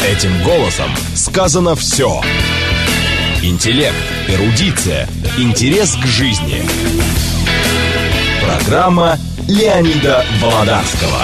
Этим голосом сказано все. Интеллект, эрудиция, интерес к жизни. Программа Леонида Володарского.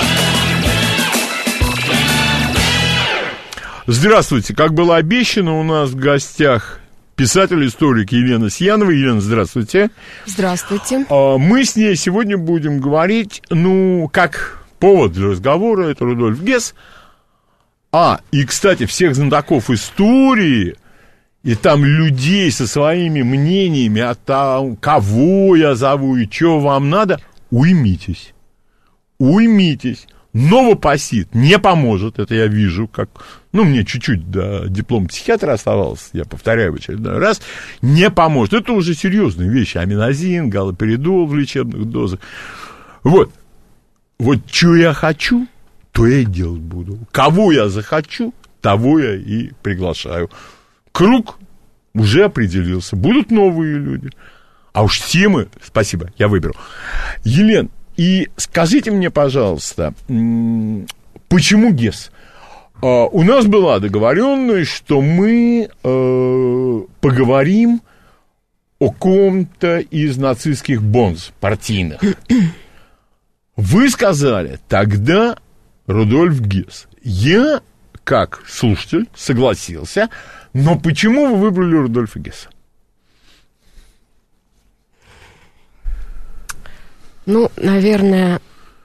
Здравствуйте. Как было обещано, у нас в гостях писатель-историк Елена Сиянова. Елена, здравствуйте. Здравствуйте. Мы с ней сегодня будем говорить, как повод для разговора, это Рудольф Гесс. И, кстати, всех знатоков истории и там людей со своими мнениями о том, кого я зову и что вам надо, уймитесь. Уймитесь. Новопосит не поможет, это я вижу, как... мне чуть-чуть до диплома психиатра оставалось, я повторяю в очередной раз, не поможет. Это уже серьезные вещи. Аминозин, галоперидол в лечебных дозах. Вот что я хочу, то я и делать буду. Кого я захочу, того я и приглашаю. Круг уже определился. Будут новые люди. А уж темы, спасибо, я выберу. Елена, и скажите мне, пожалуйста, почему Гесс? У нас была договоренность, что мы поговорим о ком-то из нацистских бонз партийных. Вы сказали тогда Рудольф Гесс. Я, как слушатель, согласился, но почему вы выбрали Рудольфа Гесса? Наверное,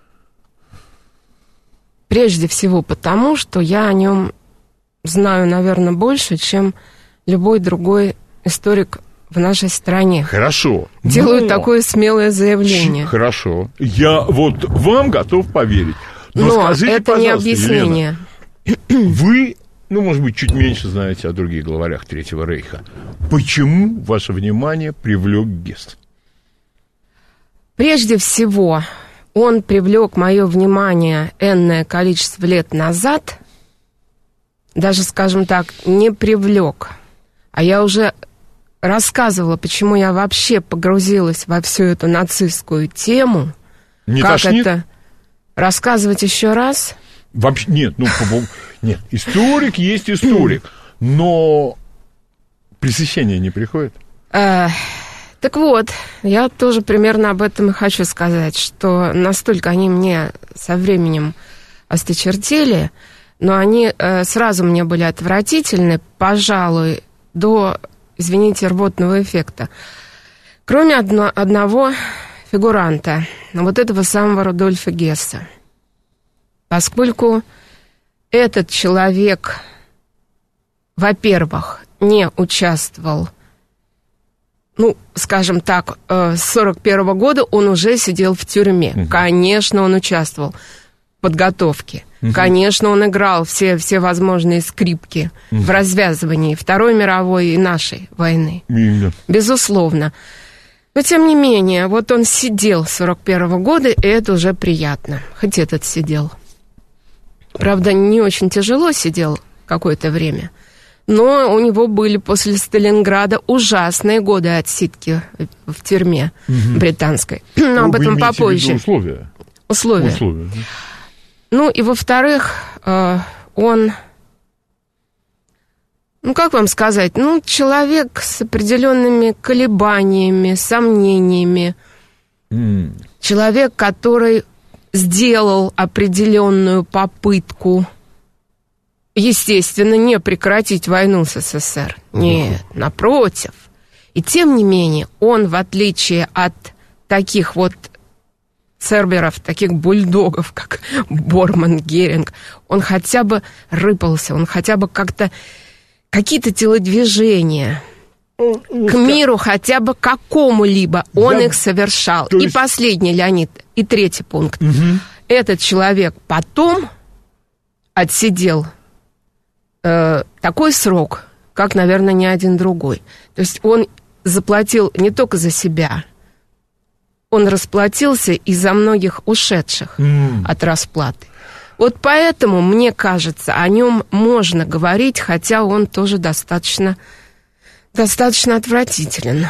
прежде всего потому, что я о нем знаю, наверное, больше, чем любой другой историк в нашей стране. Хорошо. Делаю такое смелое заявление. Хорошо. Я вам готов поверить. Но скажите, это не объяснение. Елена, вы, может быть, чуть меньше знаете о других главарях Третьего Рейха. Почему ваше внимание привлек Гесс? Прежде всего, он привлек мое внимание энное количество лет назад, даже, скажем так, не привлек. А я уже рассказывала, почему я вообще погрузилась во всю эту нацистскую тему. Не как тошнит? Это? Рассказывать еще раз? Вообще, нет, историк есть историк, но пресыщение не приходит? Так вот, я тоже примерно об этом и хочу сказать, что настолько они мне со временем осточертели, но они сразу мне были отвратительны, пожалуй, до, извините, рвотного эффекта. Кроме одного фигуранта, этого самого Рудольфа Гесса. Поскольку этот человек, во-первых, не участвовал, скажем так, с 1941 года он уже сидел в тюрьме. Угу. Конечно, он участвовал в подготовке. Угу. Конечно, он играл все возможные скрипки в развязывании Второй мировой и нашей войны. Безусловно. Но, тем не менее, он сидел с 1941 года, и это уже приятно. Хоть этот сидел. Правда, не очень тяжело сидел какое-то время. Но у него были после Сталинграда ужасные годы отсидки в тюрьме британской. Но об этом попозже. Условия. И во-вторых, он, как вам сказать, человек с определенными колебаниями, сомнениями. Человек, который сделал определенную попытку, естественно, не прекратить войну с СССР. Нет, напротив. И тем не менее, он, в отличие от таких церберов, таких бульдогов, как Борман, Геринг, он хотя бы рыпался, он хотя бы как-то какие-то телодвижения к миру, хотя бы какому-либо, он их совершал. И последний, Леонид, и третий пункт. Этот человек потом отсидел такой срок, как, наверное, ни один другой. То есть он заплатил не только за себя, он расплатился и за многих ушедших от расплаты. Поэтому, мне кажется, о нем можно говорить, хотя он тоже достаточно отвратителен.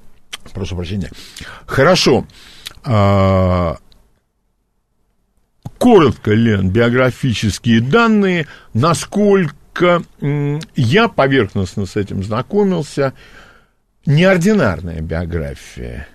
Прошу прощения. Хорошо. коротко, Лен, биографические данные, насколько я поверхностно с этим знакомился, неординарная биография.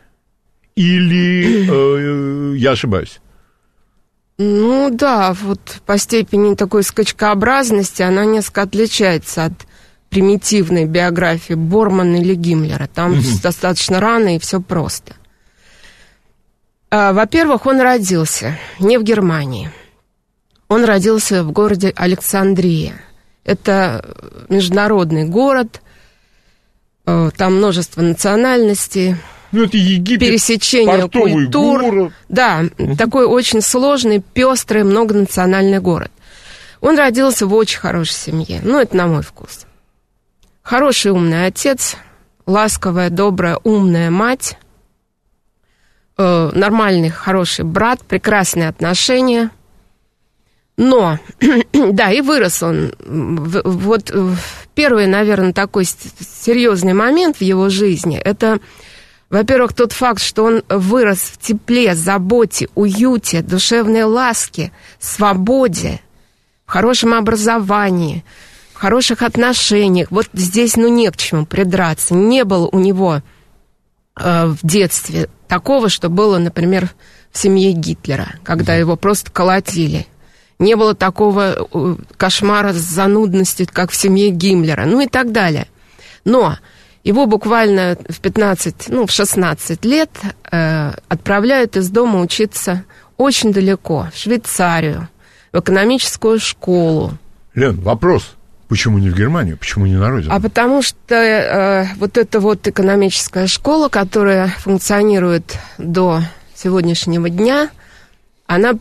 Или я ошибаюсь? Ну да, вот по степени такой скачкообразности она несколько отличается от примитивной биографии Бормана или Гиммлера. Там достаточно рано и все просто. Во-первых, он родился не в Германии. Он родился в городе Александрия. Это международный город, там множество национальностей. Ну, это Египет, пересечение культур. Город. Да, такой очень сложный, пестрый, многонациональный город. Он родился в очень хорошей семье. Ну, это на мой вкус. Хороший, умный отец, ласковая, добрая, умная мать, нормальный, хороший брат, прекрасные отношения. Но, да, и вырос он. Вот первый, наверное, такой серьезный момент в его жизни, это, во-первых, тот факт, что он вырос в тепле, заботе, уюте, душевной ласке, свободе, в хорошем образовании, в хороших отношениях. Вот здесь, не к чему придраться. Не было у него в детстве такого, что было, например, в семье Гитлера, когда его просто колотили. Не было такого кошмара с занудностью, как в семье Гиммлера, и так далее. Но его буквально в 16 лет отправляют из дома учиться очень далеко, в Швейцарию, в экономическую школу. Лен, вопрос. Почему не в Германию? Почему не на родину? А потому что вот эта вот экономическая школа, которая функционирует до сегодняшнего дня, она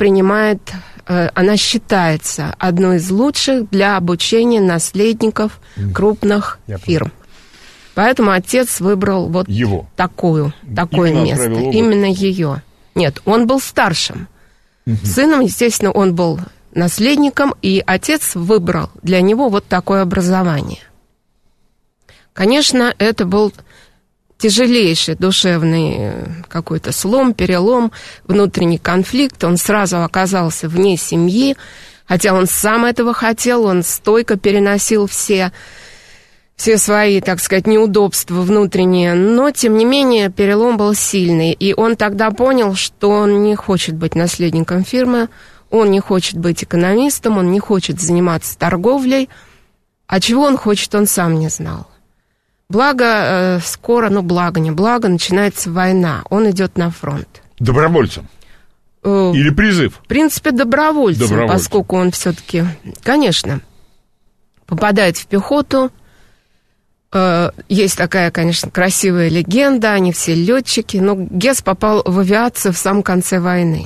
считается одной из лучших для обучения наследников крупных фирм. Поэтому отец выбрал вот такое место. Именно ее. Нет, он был старшим. Сыном, естественно, он был наследником, и отец выбрал для него вот такое образование. Конечно, это был тяжелейший душевный какой-то слом, перелом, внутренний конфликт. Он сразу оказался вне семьи, хотя он сам этого хотел, он стойко переносил все свои, так сказать, неудобства внутренние, но, тем не менее, перелом был сильный, и он тогда понял, что он не хочет быть наследником фирмы, он не хочет быть экономистом, он не хочет заниматься торговлей, а чего он хочет, он сам не знал. Благо, скоро, начинается война, он идет на фронт. Добровольцем? Или призыв? В принципе, добровольцем. Поскольку он все-таки, конечно, попадает в пехоту. Есть такая, конечно, красивая легенда, они все летчики, но Гесс попал в авиацию в самом конце войны.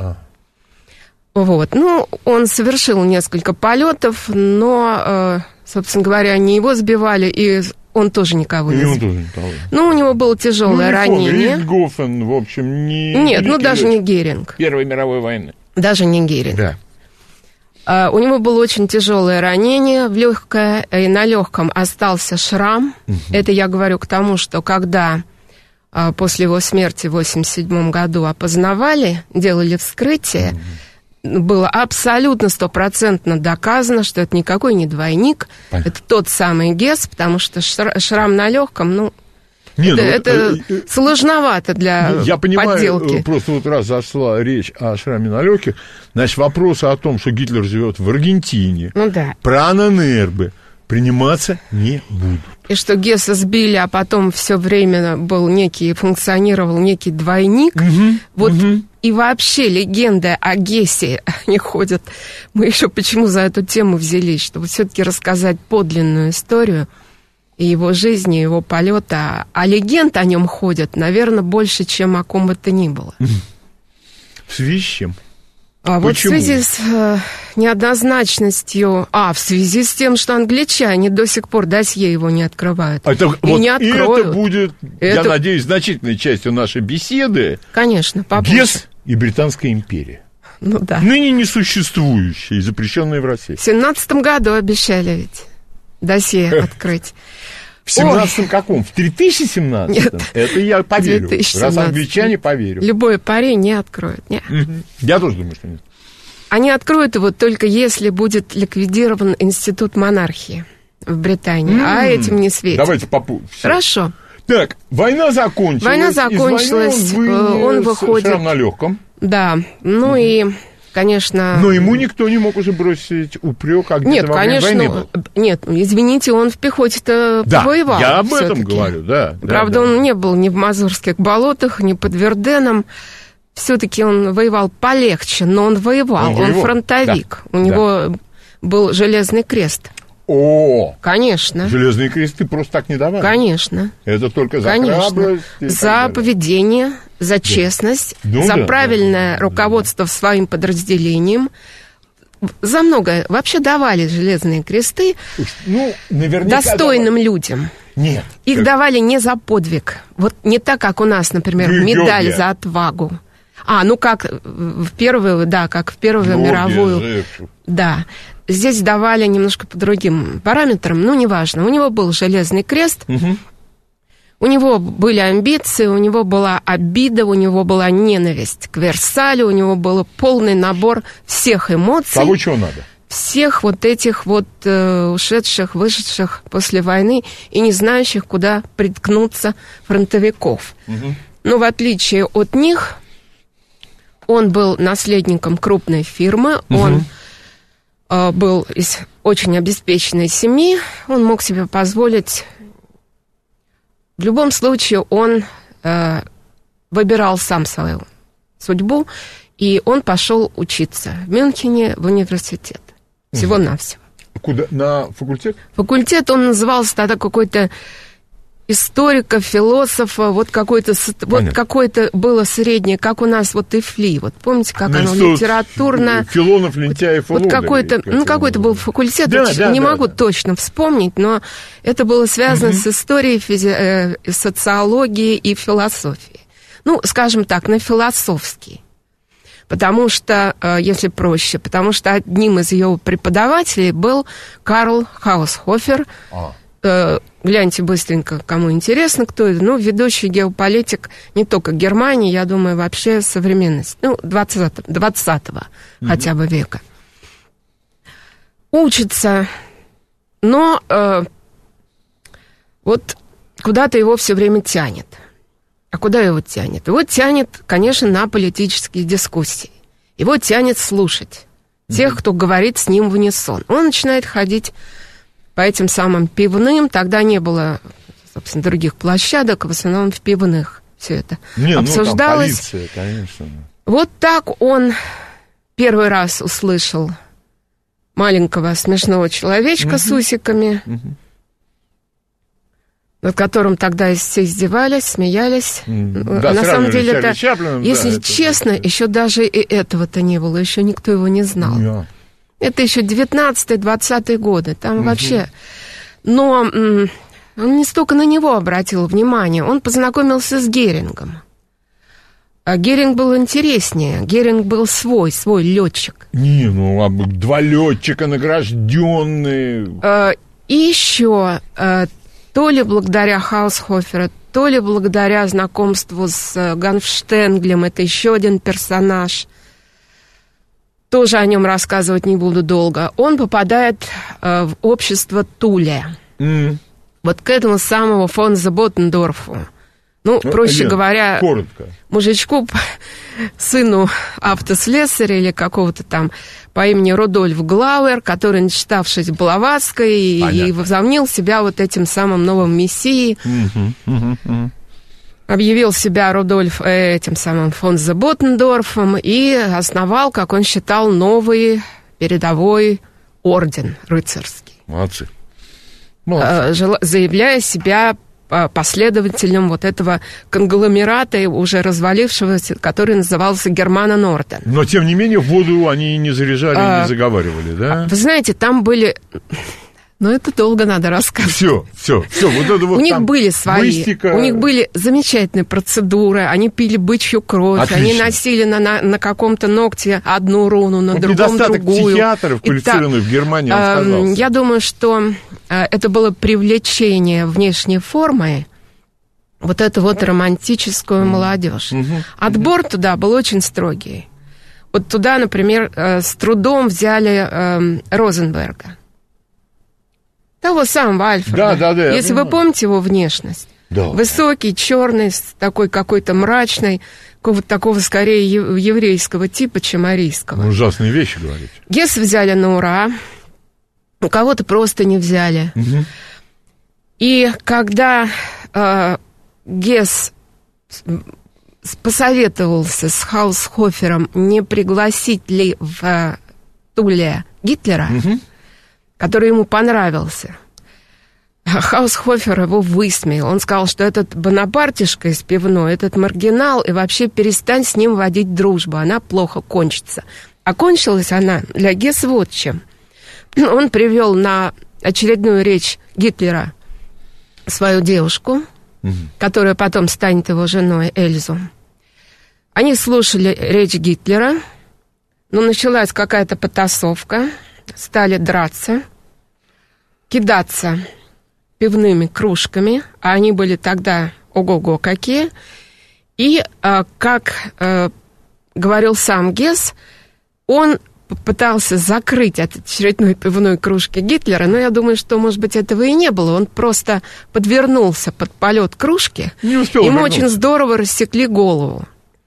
Он совершил несколько полетов, но, собственно говоря, не его сбивали, и он тоже никого не сбил. У него было тяжелое ранение. Рихтгофен, в общем, не... Нет, даже не Геринг. Первой мировой войны. Даже не Геринг. Да. У него было очень тяжелое ранение в легкое, и на легком остался шрам. Это я говорю к тому, что когда после его смерти в 1987 году опознавали, делали вскрытие, было абсолютно 100% доказано, что это никакой не двойник, это тот самый Гесс, потому что шрам на легком, это сложновато для подделки. Я понимаю, просто вот раз зашла речь о шраме на легких, значит, вопросы о том, что Гитлер живет в Аргентине, про Анненербе приниматься не будут. И что Гесса сбили, а потом все время функционировал некий двойник. И вообще легенды о Гессе, они ходят. Мы еще почему за эту тему взялись, чтобы все-таки рассказать подлинную историю и его жизни, его полета. А легенд о нем ходят, наверное, больше, чем о ком бы то ни было. В связи с чем? Вот в связи с неоднозначностью... в связи с тем, что англичане до сих пор досье его не открывают. Не откроют. И это будет, я надеюсь, значительной частью нашей беседы. Конечно, попозже. Гесс и Британская империя. Ныне несуществующая и запрещенная в России. В 17 году обещали ведь досье открыть. В 17-м каком? В 3017-м? Нет. Это я поверю. 2017. Раз англичане поверят. Любое пари не откроют. Нет. Я тоже думаю, что нет. Они откроют его только если будет ликвидирован институт монархии в Британии, а этим не светит. Давайте Хорошо. Так, война закончилась. Война закончилась, он выходит. Шрам на легком. Да, и, конечно... Но ему никто не мог уже бросить упрек, а где-то во время войны был. Нет, извините, он в пехоте-то воевал. Я об этом говорю, да. Правда, он не был ни в Мазурских болотах, ни под Верденом. Все-таки он воевал полегче, но он воевал. Он фронтовик. У него был Железный крест. О! Конечно. Железные кресты просто так не давали. Конечно. Это только за храбрость. За поведение, за честность, за правильное руководство своим подразделением. За многое. Вообще давали Железные кресты достойным людям. Нет. Их давали не за подвиг. Вот не так, как у нас, например, медаль за отвагу. Как в Первую мировую. Да. Здесь давали немножко по другим параметрам, неважно. У него был Железный крест, у него были амбиции, у него была обида, у него была ненависть к Версалю, у него был полный набор всех эмоций. Кого чего надо? Всех вот этих ушедших, вышедших после войны и не знающих, куда приткнуться фронтовиков. Но в отличие от них, он был наследником крупной фирмы, он был из очень обеспеченной семьи, он мог себе позволить... В любом случае, он выбирал сам свою судьбу, и он пошел учиться в Мюнхене в университет. Всего-навсего. Куда? На факультет? Факультет он назывался тогда какой-то историка, философа, какое-то было среднее, как у нас ИФЛИ. Помните, как оно литературно... Филонов, Лентяев, какой-то был факультет, не могу точно вспомнить, но это было связано с историей, социологией и философией. Скажем так, на философский. Потому что, если проще, одним из ее преподавателей был Карл Хаусхофер. Гляньте быстренько, кому интересно, кто это. Ведущий геополитик не только Германии, я думаю, вообще современности. 20-го хотя бы века. Учится, но куда-то его все время тянет. А куда его тянет? Его тянет, конечно, на политические дискуссии. Его тянет слушать тех, кто говорит с ним в унисон. Он начинает ходить по этим самым пивным. Тогда не было, собственно, других площадок, в основном в пивных все это обсуждалось. Там полиция, конечно. Вот так он первый раз услышал маленького смешного человечка с усиками, над которым тогда все издевались, смеялись. На самом деле, это, если честно, еще даже и этого-то не было, еще никто его не знал. Это еще 19-20 годы, там вообще... Но он не столько на него обратил внимание, он познакомился с Герингом. А Геринг был интереснее, Геринг был свой летчик. Два летчика награжденные. И еще, то ли благодаря Хаусхоферу, то ли благодаря знакомству с Ганфштенглем, это еще один персонаж, тоже о нем рассказывать не буду долго, он попадает в общество Туля. К этому самому фон Заботендорфу. Проще говоря, коротко. Мужичку, сыну автослесаря или какого-то там по имени Рудольф Глауэр, который, начитавшись Блаватской, и возомнил себя этим самым новым мессией, объявил себя Рудольф этим самым фон Заботендорфом и основал, как он считал, новый передовой орден рыцарский. Молодцы. Заявляя себя последователем этого конгломерата, уже развалившегося, который назывался Германо-Норден. Но, тем не менее, в воду они не заряжали и не заговаривали, да? Вы знаете, там были... это долго надо рассказывать. Все. У них были свои, у них были замечательные процедуры, они пили бычью кровь, Отлично. Они носили на каком-то ногте одну руну, на другом другую. Недостаток психиатров, квалифицированных в Германии, он сказался. Я думаю, что это было привлечение внешней формой, эту романтическую молодежь. Отбор туда был очень строгий. Вот туда, например, с трудом взяли Розенберга. Того самого Альфреда. Да. Если вы помните его внешность. Да. Высокий, черный, такой какой-то мрачный, какого-то такого скорее еврейского типа, чем арийского. Ужасные вещи говорите. Гесса взяли на ура, у кого-то просто не взяли. Угу. И когда Гесс посоветовался с Хаусхофером, не пригласить ли в Туле Гитлера, который ему понравился, Хаусхофер его высмеял. Он сказал, что этот бонапартишка из пивной, этот маргинал, и вообще перестань с ним водить дружбу, она плохо кончится. А кончилась она для Гесса вот чем. Он привел на очередную речь Гитлера свою девушку, которая потом станет его женой, Эльзу. Они слушали речь Гитлера, но началась какая-то потасовка, стали драться, кидаться пивными кружками, а они были тогда ого-го какие. И, как говорил сам Гесс, он попытался закрыть от очередной пивной кружки Гитлера, но я думаю, что, может быть, этого и не было. Он просто подвернулся под полет кружки. Не успел Ему вернуться. очень здорово рассекли голову.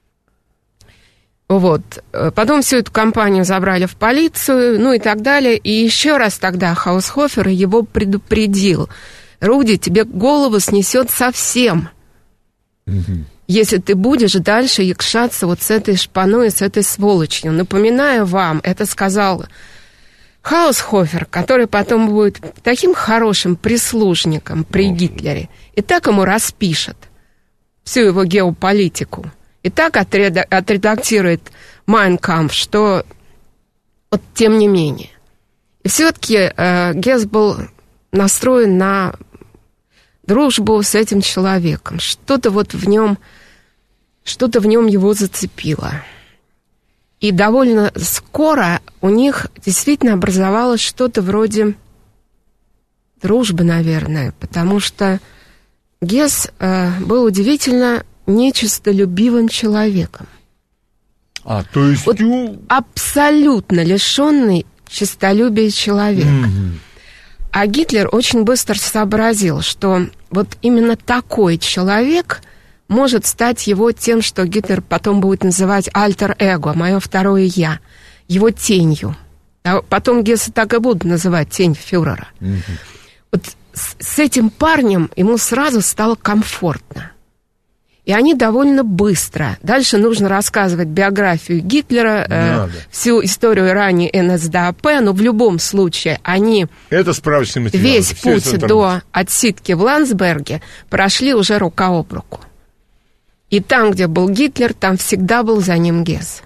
Вот. Потом всю эту компанию забрали в полицию, ну и так далее. И еще раз тогда Хаусхофер его предупредил. Руди, тебе голову снесет совсем, если ты будешь дальше якшаться вот с этой шпаной, с этой сволочью. Напоминаю вам, это сказал Хаусхофер, который потом будет таким хорошим прислужником при Гитлере, и так ему распишет всю его геополитику, и так отредактирует Mein Kampf, что вот тем не менее. И все-таки Гесс был настроен на дружбу с этим человеком. Что-то в нем его зацепило. И довольно скоро у них действительно образовалось что-то вроде дружбы, наверное, потому что Гесс был удивительно нечистолюбивым человеком. То есть... Вот абсолютно лишенный честолюбия человек. А Гитлер очень быстро сообразил, что вот именно такой человек может стать его тем, что Гитлер потом будет называть альтер-эго, мое второе «я», его тенью. А потом Гесса так и будут называть тень фюрера. Вот с этим парнем ему сразу стало комфортно. И они довольно быстро. Дальше нужно рассказывать биографию Гитлера, всю историю ранее НСДАП, но в любом случае они это справочный материал. Весь путь до отсидки в Ландсберге прошли уже рука об руку. И там, где был Гитлер, там всегда был за ним Гесс.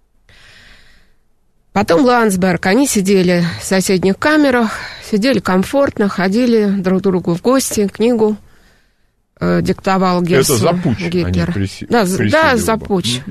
Потом Ландсберг, они сидели в соседних камерах, сидели комфортно, ходили друг к другу в гости, книгу диктовал Гессу. Это за путч Гитлер. Они Да, за путч.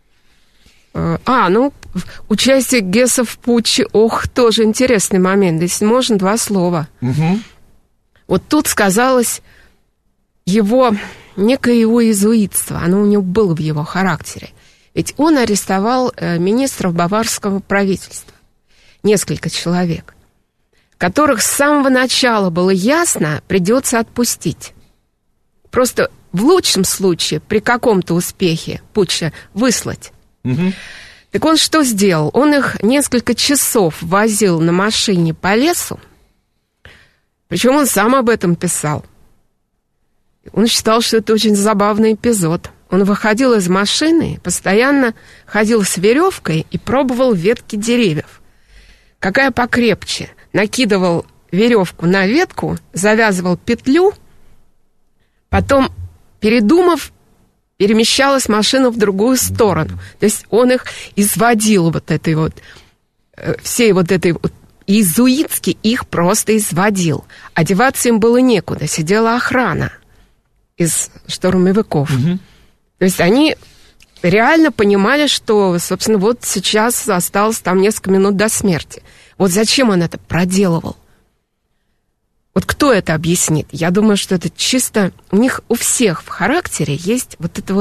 Участие Гесса в путче, тоже интересный момент. Если можно, 2 слова. Вот тут сказалось его некое его иезуитство. Оно у него было в его характере. Ведь он арестовал министров баварского правительства. Несколько человек, которых с самого начала было ясно, придется отпустить. Просто в лучшем случае, при каком-то успехе путча, выслать. Так он что сделал? Он их несколько часов возил на машине по лесу, причем он сам об этом писал. Он считал, что это очень забавный эпизод. Он выходил из машины, постоянно ходил с веревкой и пробовал ветки деревьев. Какая покрепче. Накидывал веревку на ветку, завязывал петлю, потом, передумав, перемещалась машина в другую сторону. То есть он их изводил всей этой иезуитски их просто изводил. Одеваться им было некуда, сидела охрана из штурмовиков. То есть они реально понимали, что, собственно, вот сейчас осталось там несколько минут до смерти. Вот зачем он это проделывал? Вот кто это объяснит? Я думаю, что это чисто... У них у всех в характере есть вот эта вот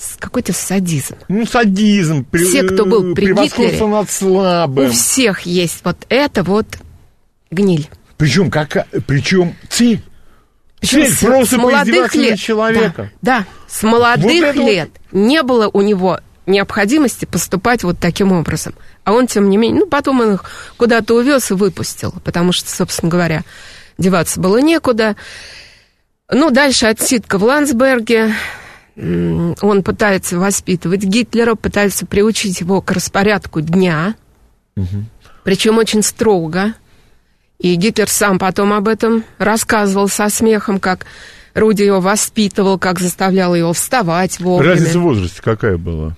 какой-то садизм. Ну, садизм, все, кто был при Гитлере, над слабым. У всех есть вот это вот гниль. Причем цель. Цель просто поиздеваться над человеком. Да, с молодых лет не было у него необходимости поступать вот таким образом. А он, тем не менее, потом он их куда-то увез и выпустил, потому что, собственно говоря, деваться было некуда. Дальше отсидка в Ландсберге. Он пытается воспитывать Гитлера, пытается приучить его к распорядку дня, причем очень строго. И Гитлер сам потом об этом рассказывал со смехом, как Руди его воспитывал, как заставлял его вставать вовремя. Разница в возрасте какая была?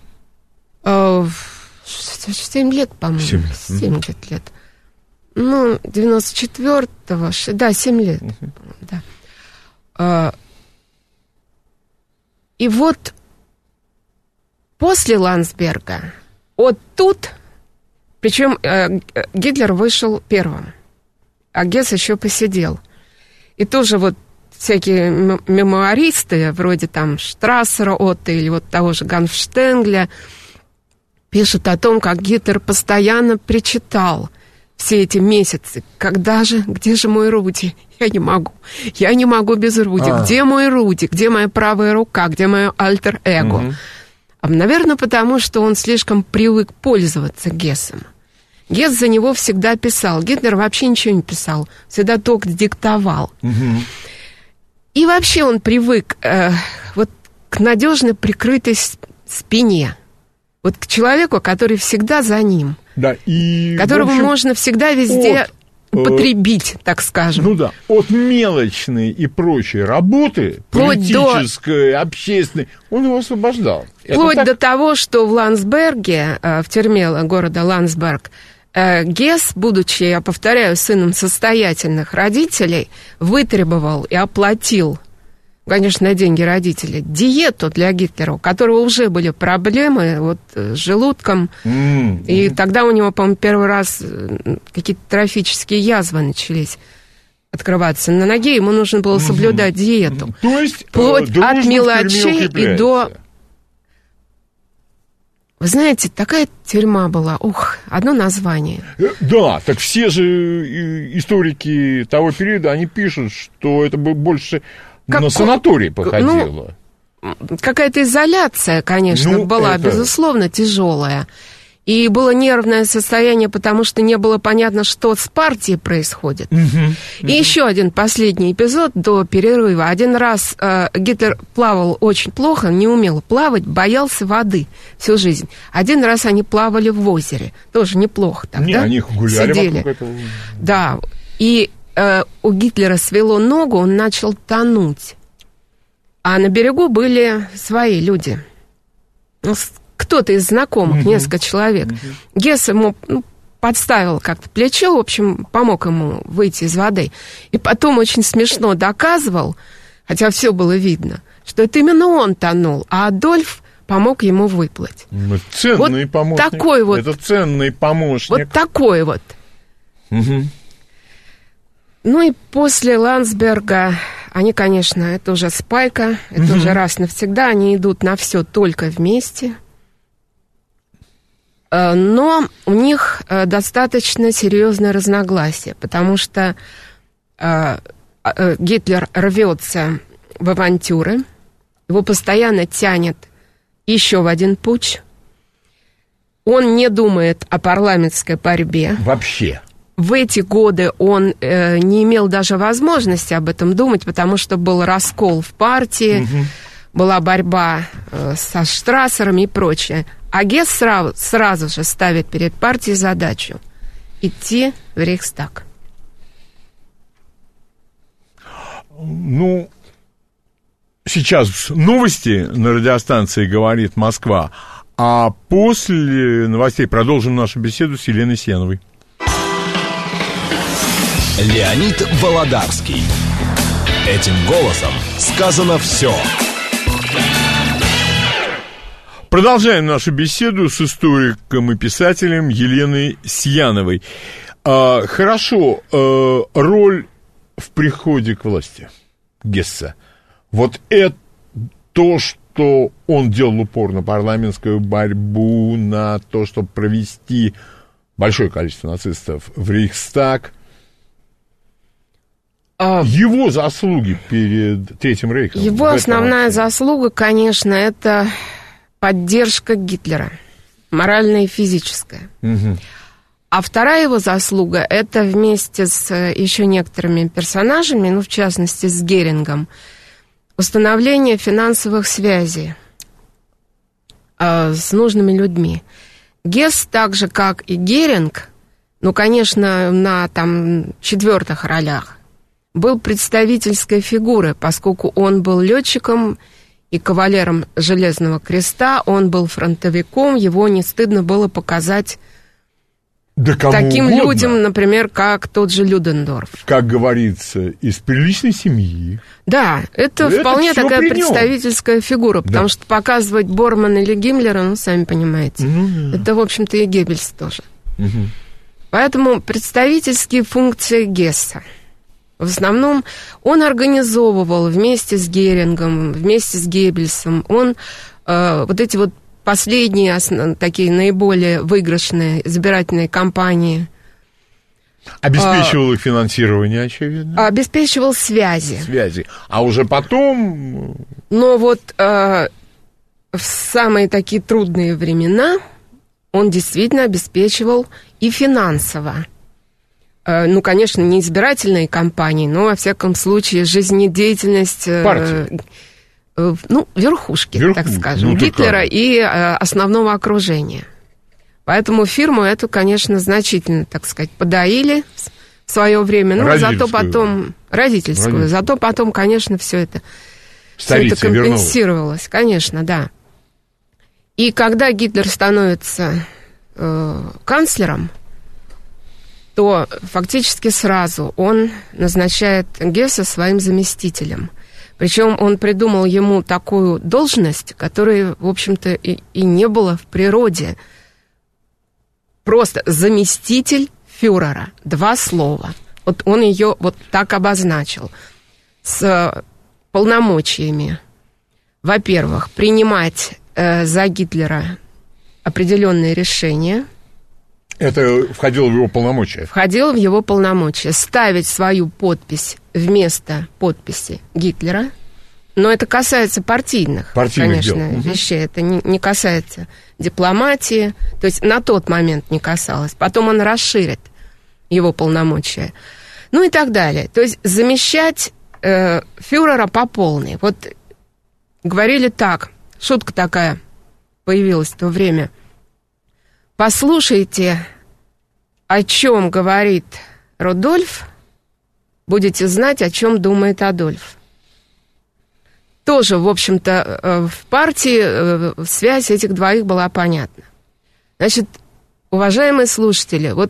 7 лет, по-моему. 70 лет. 94-го, 7 лет. Да. И вот после Ландсберга, вот тут, причем Гитлер вышел первым, а Гесс еще посидел. И тоже вот всякие мемуаристы, вроде там Штрассера, Отто или вот того же Ганфштенгля, пишут о том, как Гитлер постоянно причитал все эти месяцы. Где же мой Руди? Я не могу без Руди. Где мой Руди? Где моя правая рука? Где мое альтер-эго? Наверное, потому что он слишком привык пользоваться Гессом. Гесс за него всегда писал. Гитлер вообще ничего не писал. Всегда только диктовал. И вообще он привык к надежно прикрытой спине. Вот к человеку, который всегда за ним. Да, и, которого можно всегда везде потребить, так скажем. От мелочной и прочей работы, политической, общественной, он его освобождал. Вплоть до того, что в Ландсберге, в тюрьме города Ландсберг, Гесс, будучи, я повторяю, сыном состоятельных родителей, вытребовал и оплатил, конечно, на деньги родителей, диету для Гитлера, у которого уже были проблемы с желудком. И тогда у него, по-моему, первый раз какие-то трофические язвы начались открываться на ноге. Ему нужно было соблюдать диету. То есть, вплоть от мелочей и до... Вы знаете, такая тюрьма была, одно название. Да, так все же историки того периода, они пишут, что это бы больше на санаторий походило. Какая-то изоляция, конечно, была, безусловно, тяжелая. И было нервное состояние, потому что не было понятно, что с партией происходит. И еще один последний эпизод до перерыва. Один раз Гитлер плавал очень плохо, не умел плавать, боялся воды всю жизнь. Один раз они плавали в озере, тоже неплохо так, да? Они гуляли вокруг этого. Да, и у Гитлера свело ногу, он начал тонуть. А на берегу были свои люди. Кто-то из знакомых, несколько человек. Гесс ему подставил как-то плечо, в общем, помог ему выйти из воды. И потом очень смешно доказывал, хотя все было видно, что это именно он тонул, а Адольф помог ему выплыть. Ценный помощник. Такой вот. Это ценный помощник. Вот такой вот. И после Ландсберга они, конечно, это уже спайка, это уже раз навсегда, они идут на все только вместе. Но у них достаточно серьезное разногласие, потому что Гитлер рвется в авантюры, его постоянно тянет еще в один путч. Он не думает о парламентской борьбе. Вообще. В эти годы он не имел даже возможности об этом думать, потому что был раскол в партии, была борьба со Штрассерами и прочее. А Гесс сразу же ставит перед партией задачу идти в Рейхстаг. Сейчас новости на радиостанции «Говорит Москва», а после новостей продолжим нашу беседу с Еленой Сеновой. Леонид Володарский. Этим голосом сказано все. Продолжаем нашу беседу с историком и писателем Еленой Сьяновой. Хорошо, роль в приходе к власти Гесса. Вот это то, что он делал упор на парламентскую борьбу, на то, чтобы провести большое количество нацистов в Рейхстаг. Его заслуги перед Третьим Рейхом. Его основная заслуга, конечно, это поддержка Гитлера, моральная и физическая. Угу. А вторая его заслуга – это вместе с еще некоторыми персонажами, ну, в частности, с Герингом, установление финансовых связей с нужными людьми. Гесс, так же, как и Геринг, ну, конечно, на там 4-х ролях, был представительской фигурой, поскольку он был летчиком и кавалером Железного Креста, он был фронтовиком, его не стыдно было показать таким угодно. людям, например, как тот же Людендорф. Как говорится, из приличной семьи. Да, это вполне такая представительская фигура, потому что показывать Бормана или Гиммлера, ну, сами понимаете, это, в общем-то, и Геббельс тоже. Угу. Поэтому представительские функции Гесса. В основном он организовывал вместе с Герингом, вместе с Геббельсом, он вот эти вот последние такие наиболее выигрышные избирательные кампании. Обеспечивал их финансирование, очевидно. Обеспечивал связи. А уже потом... Но вот в самые такие трудные времена он действительно обеспечивал и финансово. Ну, конечно, не избирательные кампании, но, во всяком случае, жизнедеятельность... партии. Ну, верхушки, так скажем, Гитлера и основного окружения. Поэтому фирму эту, конечно, значительно, так сказать, подоили в свое время. Ну, зато потом... Родительскую. Зато потом, конечно, все это компенсировалось. Конечно, да. И когда Гитлер становится канцлером, то фактически сразу он назначает Гесса своим заместителем. Причем он придумал ему такую должность, которой, в общем-то, и не было в природе. Просто заместитель фюрера. 2 слова. Вот он ее вот так обозначил. С полномочиями. Во-первых, принимать за Гитлера определенные решения. Это входило в его полномочия? Входило в его полномочия. Ставить свою подпись вместо подписи Гитлера. Но это касается партийных конечно, дел. Вещей. Это не касается дипломатии. То есть на тот момент не касалось. Потом он расширит его полномочия. Ну и так далее. То есть замещать фюрера по полной. Вот говорили так. Шутка такая появилась в то время. Послушайте, о чем говорит Рудольф, будете знать, о чем думает Адольф. Тоже, в общем-то, в партии связь этих двоих была понятна. Значит, уважаемые слушатели, вот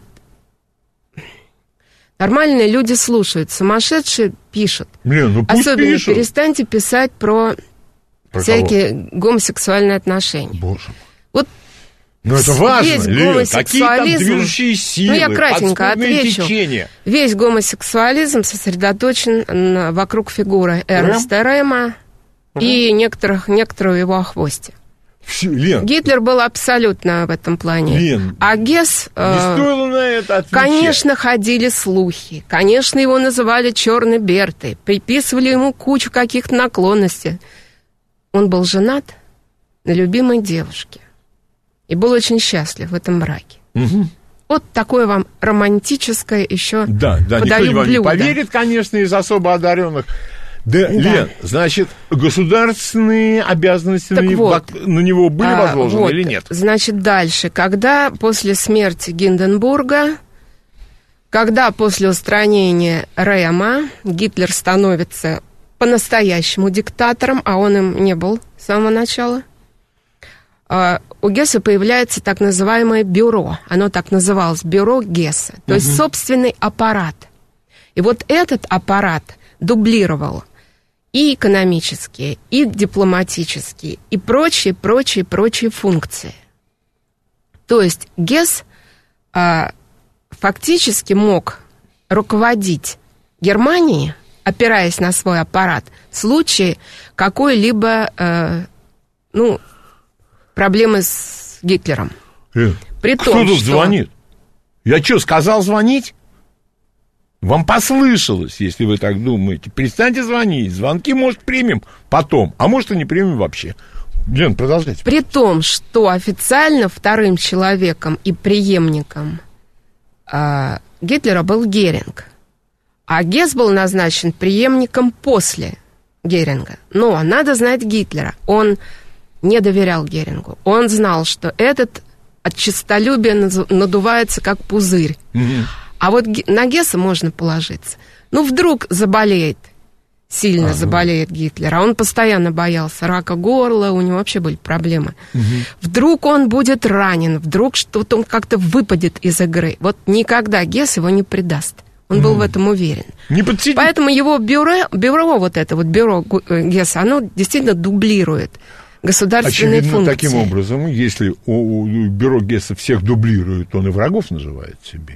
нормальные люди слушают, сумасшедшие пишут. Ну пусть особенно пишут. Перестаньте писать про всякие гомосексуальные отношения. Боже мой. Вот но это важно, весь Лен, какие там движущие силы, ну, я кратенько отвечу. течения. Весь гомосексуализм сосредоточен вокруг фигуры Эрнста Рема и некоторого его охвости. Лен, Гитлер был абсолютно в этом плане. Лен, а Гесс... не стоило на это отвечать. Конечно, ходили слухи. Конечно, его называли «Черной Бертой». Приписывали ему кучу каких-то наклонностей. Он был женат на любимой девушке. И был очень счастлив в этом браке. Угу. Вот такое вам романтическое еще да, подаю никто блюдо. Не поверит, конечно, из особо одаренных. Да, Лен, значит, государственные обязанности на него были возложены или нет? Значит, дальше. Когда после смерти Гинденбурга, когда после устранения Рема Гитлер становится по-настоящему диктатором, а он им не был с самого начала, у Гесса появляется так называемое бюро. Оно так называлось, бюро Гесса. То есть собственный аппарат. И вот этот аппарат дублировал и экономические, и дипломатические, и прочие функции. То есть Гесс фактически мог руководить Германией, опираясь на свой аппарат, в случае какой-либо проблемы с Гитлером. При том, кто тут звонит? Я что, сказал звонить? Вам послышалось, если вы так думаете. Перестаньте звонить. Звонки, может, примем потом, а может, и не примем вообще. Лен, продолжайте. При том, что официально вторым человеком и преемником Гитлера был Геринг, а Гесс был назначен преемником после Геринга. Но надо знать Гитлера. Он не доверял Герингу. Он знал, что этот от честолюбия надувается, как пузырь. А вот на Гесса можно положиться. Вдруг заболеет, сильно заболеет Гитлер, а он постоянно боялся рака горла, у него вообще были проблемы. Вдруг он будет ранен, вдруг что-то он как-то выпадет из игры. Вот никогда Гесс его не предаст. Он был в этом уверен. Поэтому его бюро Гесса, оно действительно дублирует государственные функции. Таким образом, если у бюро Гесса всех дублирует, он и врагов наживает себе.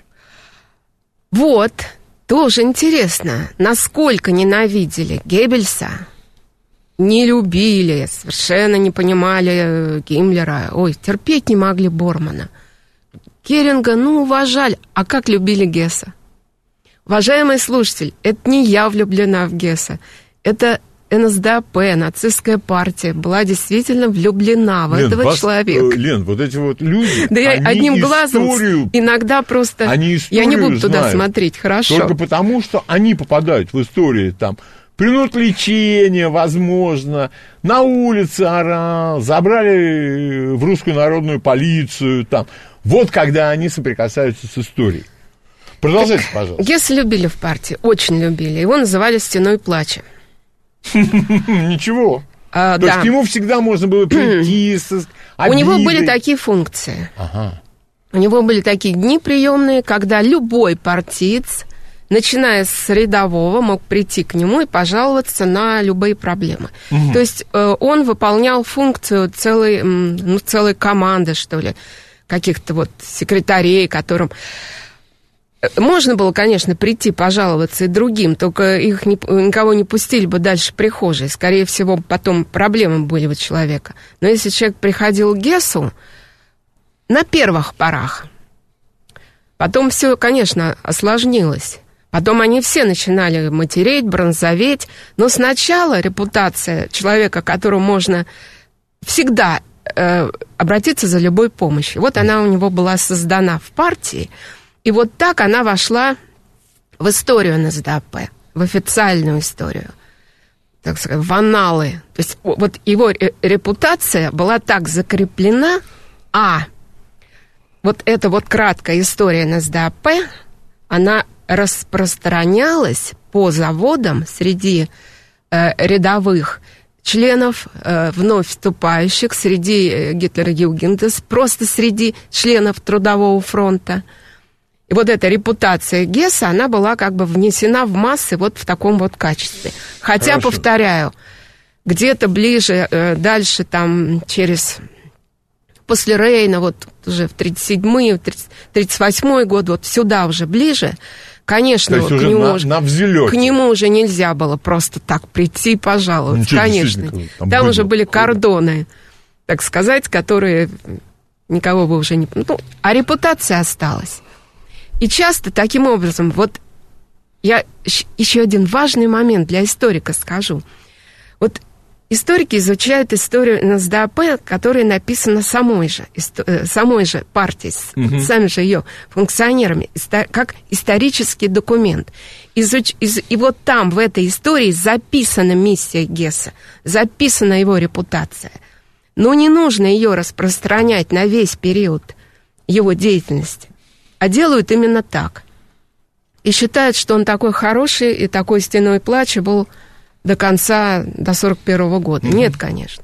Вот, тоже интересно, насколько ненавидели Геббельса, не любили, совершенно не понимали Гиммлера, терпеть не могли Бормана. Геринга, уважали, а как любили Гесса? Уважаемый слушатель, это не я влюблена в Гесса, это НСДАП, нацистская партия, была действительно влюблена в этого человека. Лен, вот эти вот люди, да я одним глазом иногда просто... Я не буду туда смотреть, хорошо. Только потому, что они попадают в историю, там, принут лечение, возможно, на улице орал, забрали в русскую народную полицию, там. Вот когда они соприкасаются с историей. Продолжайте, пожалуйста. Гесса любили в партии, очень любили. Его называли «Стеной плача». Ничего. То есть к нему всегда можно было прийти с обидой. У него были такие функции. У него были такие дни приемные, когда любой партиец, начиная с рядового, мог прийти к нему и пожаловаться на любые проблемы. То есть он выполнял функцию целой команды, что ли, каких-то секретарей, которым... Можно было, конечно, прийти пожаловаться и другим, только их никого не пустили бы дальше прихожей. Скорее всего, потом проблемы были у человека. Но если человек приходил к Гессу на первых порах, потом все, конечно, осложнилось. Потом они все начинали матереть, бронзоветь. Но сначала репутация человека, к которому можно всегда обратиться за любой помощью. Вот она у него была создана в партии. И вот так она вошла в историю НСДАП, в официальную историю, так сказать, в анналы. То есть вот его репутация была так закреплена, вот эта вот краткая история НСДАП, она распространялась по заводам среди рядовых членов, вновь вступающих, среди Гитлер-Югендес, просто среди членов Трудового фронта. И вот эта репутация Гесса, она была как бы внесена в массы вот в таком вот качестве. Хотя, хорошо, повторяю, где-то ближе, дальше там после Рейна, вот уже в 37-й, 38-й год, вот сюда уже ближе, конечно, к нему уже нельзя было просто так прийти и пожаловаться, конечно. Там уже были кордоны, так сказать, которые никого бы уже не... а репутация осталась. И часто таким образом, вот я еще один важный момент для историка скажу. Вот историки изучают историю НСДАП, которая написана самой же партией, сами же ее функционерами, как исторический документ. И вот там, в этой истории, записана миссия Гесса, записана его репутация. Но не нужно ее распространять на весь период его деятельности. А делают именно так. И считают, что он такой хороший, и такой стеной плача был до 41 года. Нет, конечно.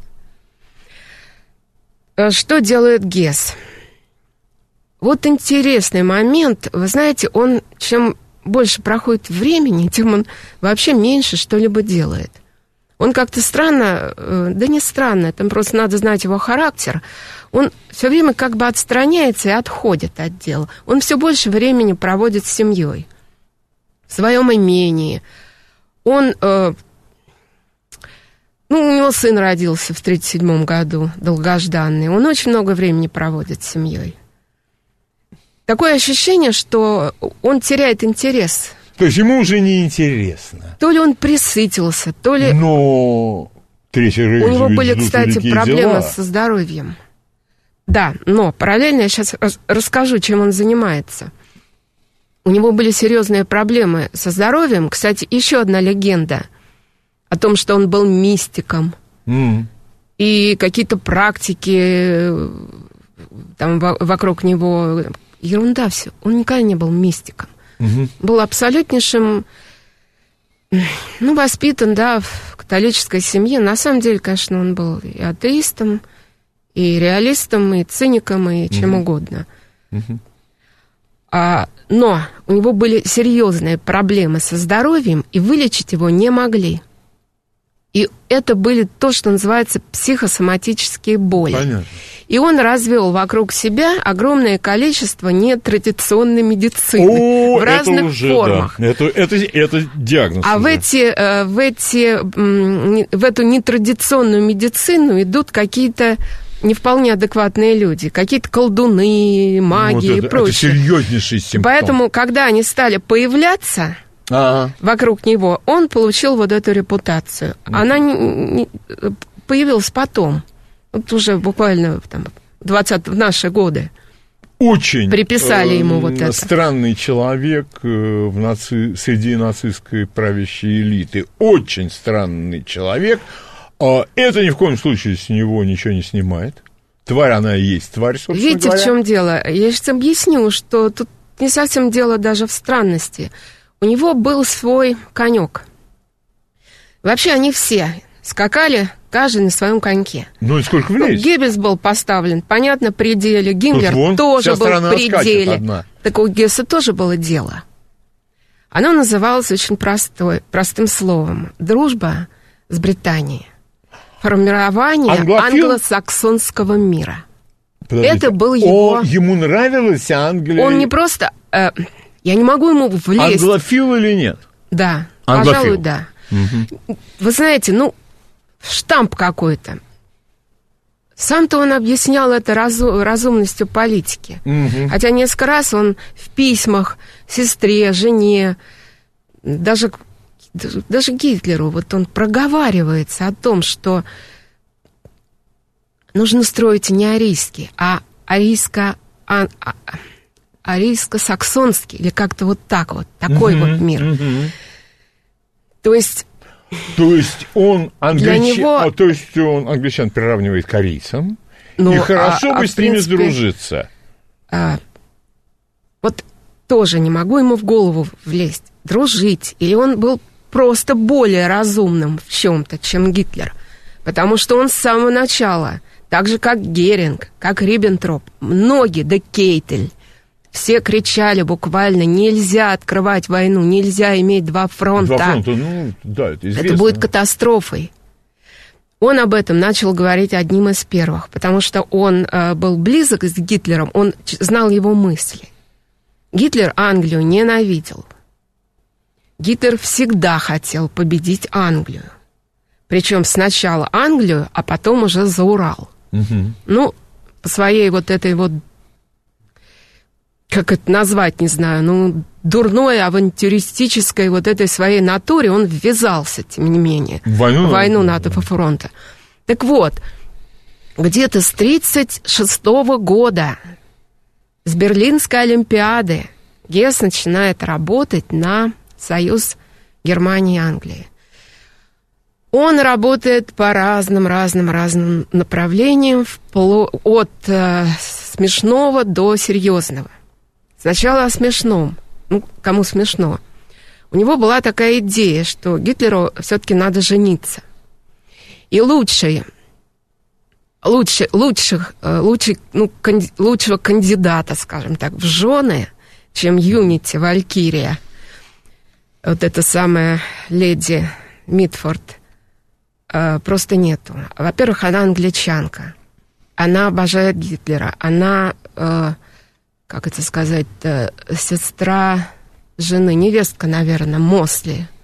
Что делает Гесс? Вот интересный момент. Вы знаете, он, чем больше проходит времени, тем он вообще меньше что-либо делает. Он как-то странно, да не странно, там просто надо знать его характер. Он все время как бы отстраняется и отходит от дела. Он все больше времени проводит с семьей, в своем имении. Он, Ну, у него сын родился в 1937 году, долгожданный. Он очень много времени проводит с семьей. Такое ощущение, что он теряет интерес. То есть ему уже не интересно. То ли он присытился, то ли... Но Третий Рейх, у него были, ждут кстати, великие проблемы дела. со здоровьем. Да, но параллельно я сейчас расскажу, чем он занимается. У него были серьезные проблемы со здоровьем. Кстати, еще одна легенда о том, что он был мистиком. И какие-то практики там вокруг него... Ерунда все. Он никогда не был мистиком. Был абсолютнейшим... Ну, воспитан, да, в католической семье. На самом деле, конечно, он был и атеистом, и реалистом, и циником, и чем угодно. Но у него были серьезные проблемы со здоровьем, и вылечить его не могли. И это были то, что называется психосоматические боли. Понятно. И он развел вокруг себя огромное количество нетрадиционной медицины в разных формах. Да. Это диагноз. А в эту нетрадиционную медицину идут какие-то не вполне адекватные люди, какие-то колдуны, маги и прочее. Это серьезнейший симптом. Поэтому, когда они стали появляться вокруг него, он получил вот эту репутацию. Она появилась потом. Вот уже буквально в наши годы. Очень приписали ему вот это. Странный человек среди нацистской правящей элиты. Очень странный человек. Это ни в коем случае с него ничего не снимает. Тварь она и есть тварь, собственно Видите, говоря. в чем дело? Я сейчас объясню, что тут не совсем дело даже в странности. У него был свой конек. Вообще они все скакали, каждый на своем коньке. Ну и сколько влезет? Геббельс был поставлен, понятно, при деле. Гиммлер тоже был при деле. Так у Гесса тоже было дело. Оно называлось очень простым словом. Дружба с Британией. Формирование англосаксонского мира. Подождите. Это был его... Ему нравилась Англия? Он не просто... я не могу ему влезть. Англофил или нет? Да, англофил. Пожалуй, да. Вы знаете, штамп какой-то. Сам-то он объяснял это разумностью политики. Хотя несколько раз он в письмах сестре, жене, даже Гитлеру, вот он проговаривается о том, что нужно строить не арийский, а арийско-саксонский, или как-то вот так вот, такой вот мир. То есть он англичан приравнивает к арийцам, и хорошо бы с ними сдружиться. Вот тоже не могу ему в голову влезть, дружить. Или он был просто более разумным в чем-то, чем Гитлер. Потому что он с самого начала, так же как Геринг, как Риббентроп, многие, да Кейтель, все кричали буквально: нельзя открывать войну, нельзя иметь два фронта. Это известно. Это будет катастрофой. Он об этом начал говорить одним из первых, потому что он был близок с Гитлером, он знал его мысли. Гитлер Англию ненавидел. Гитлер всегда хотел победить Англию. Причем сначала Англию, а потом уже за Урал. По своей вот этой вот, как это назвать, не знаю, дурной, авантюристической вот этой своей натуре он ввязался, тем не менее, в войну НАТО фронта. Так вот, где-то с 1936 года, с Берлинской Олимпиады, Гесс начинает работать на союз Германии и Англии. Он работает по разным направлениям, от смешного до серьезного. Сначала о смешном. Кому смешно? У него была такая идея, что Гитлеру все-таки надо жениться. И лучшего кандидата, скажем так, в жены, чем Юнити Валькирия, вот эта самая леди Митфорд, просто нету. Во-первых, она англичанка. Она обожает Гитлера. Она, как это сказать, сестра жены, невестка, наверное, Мосли.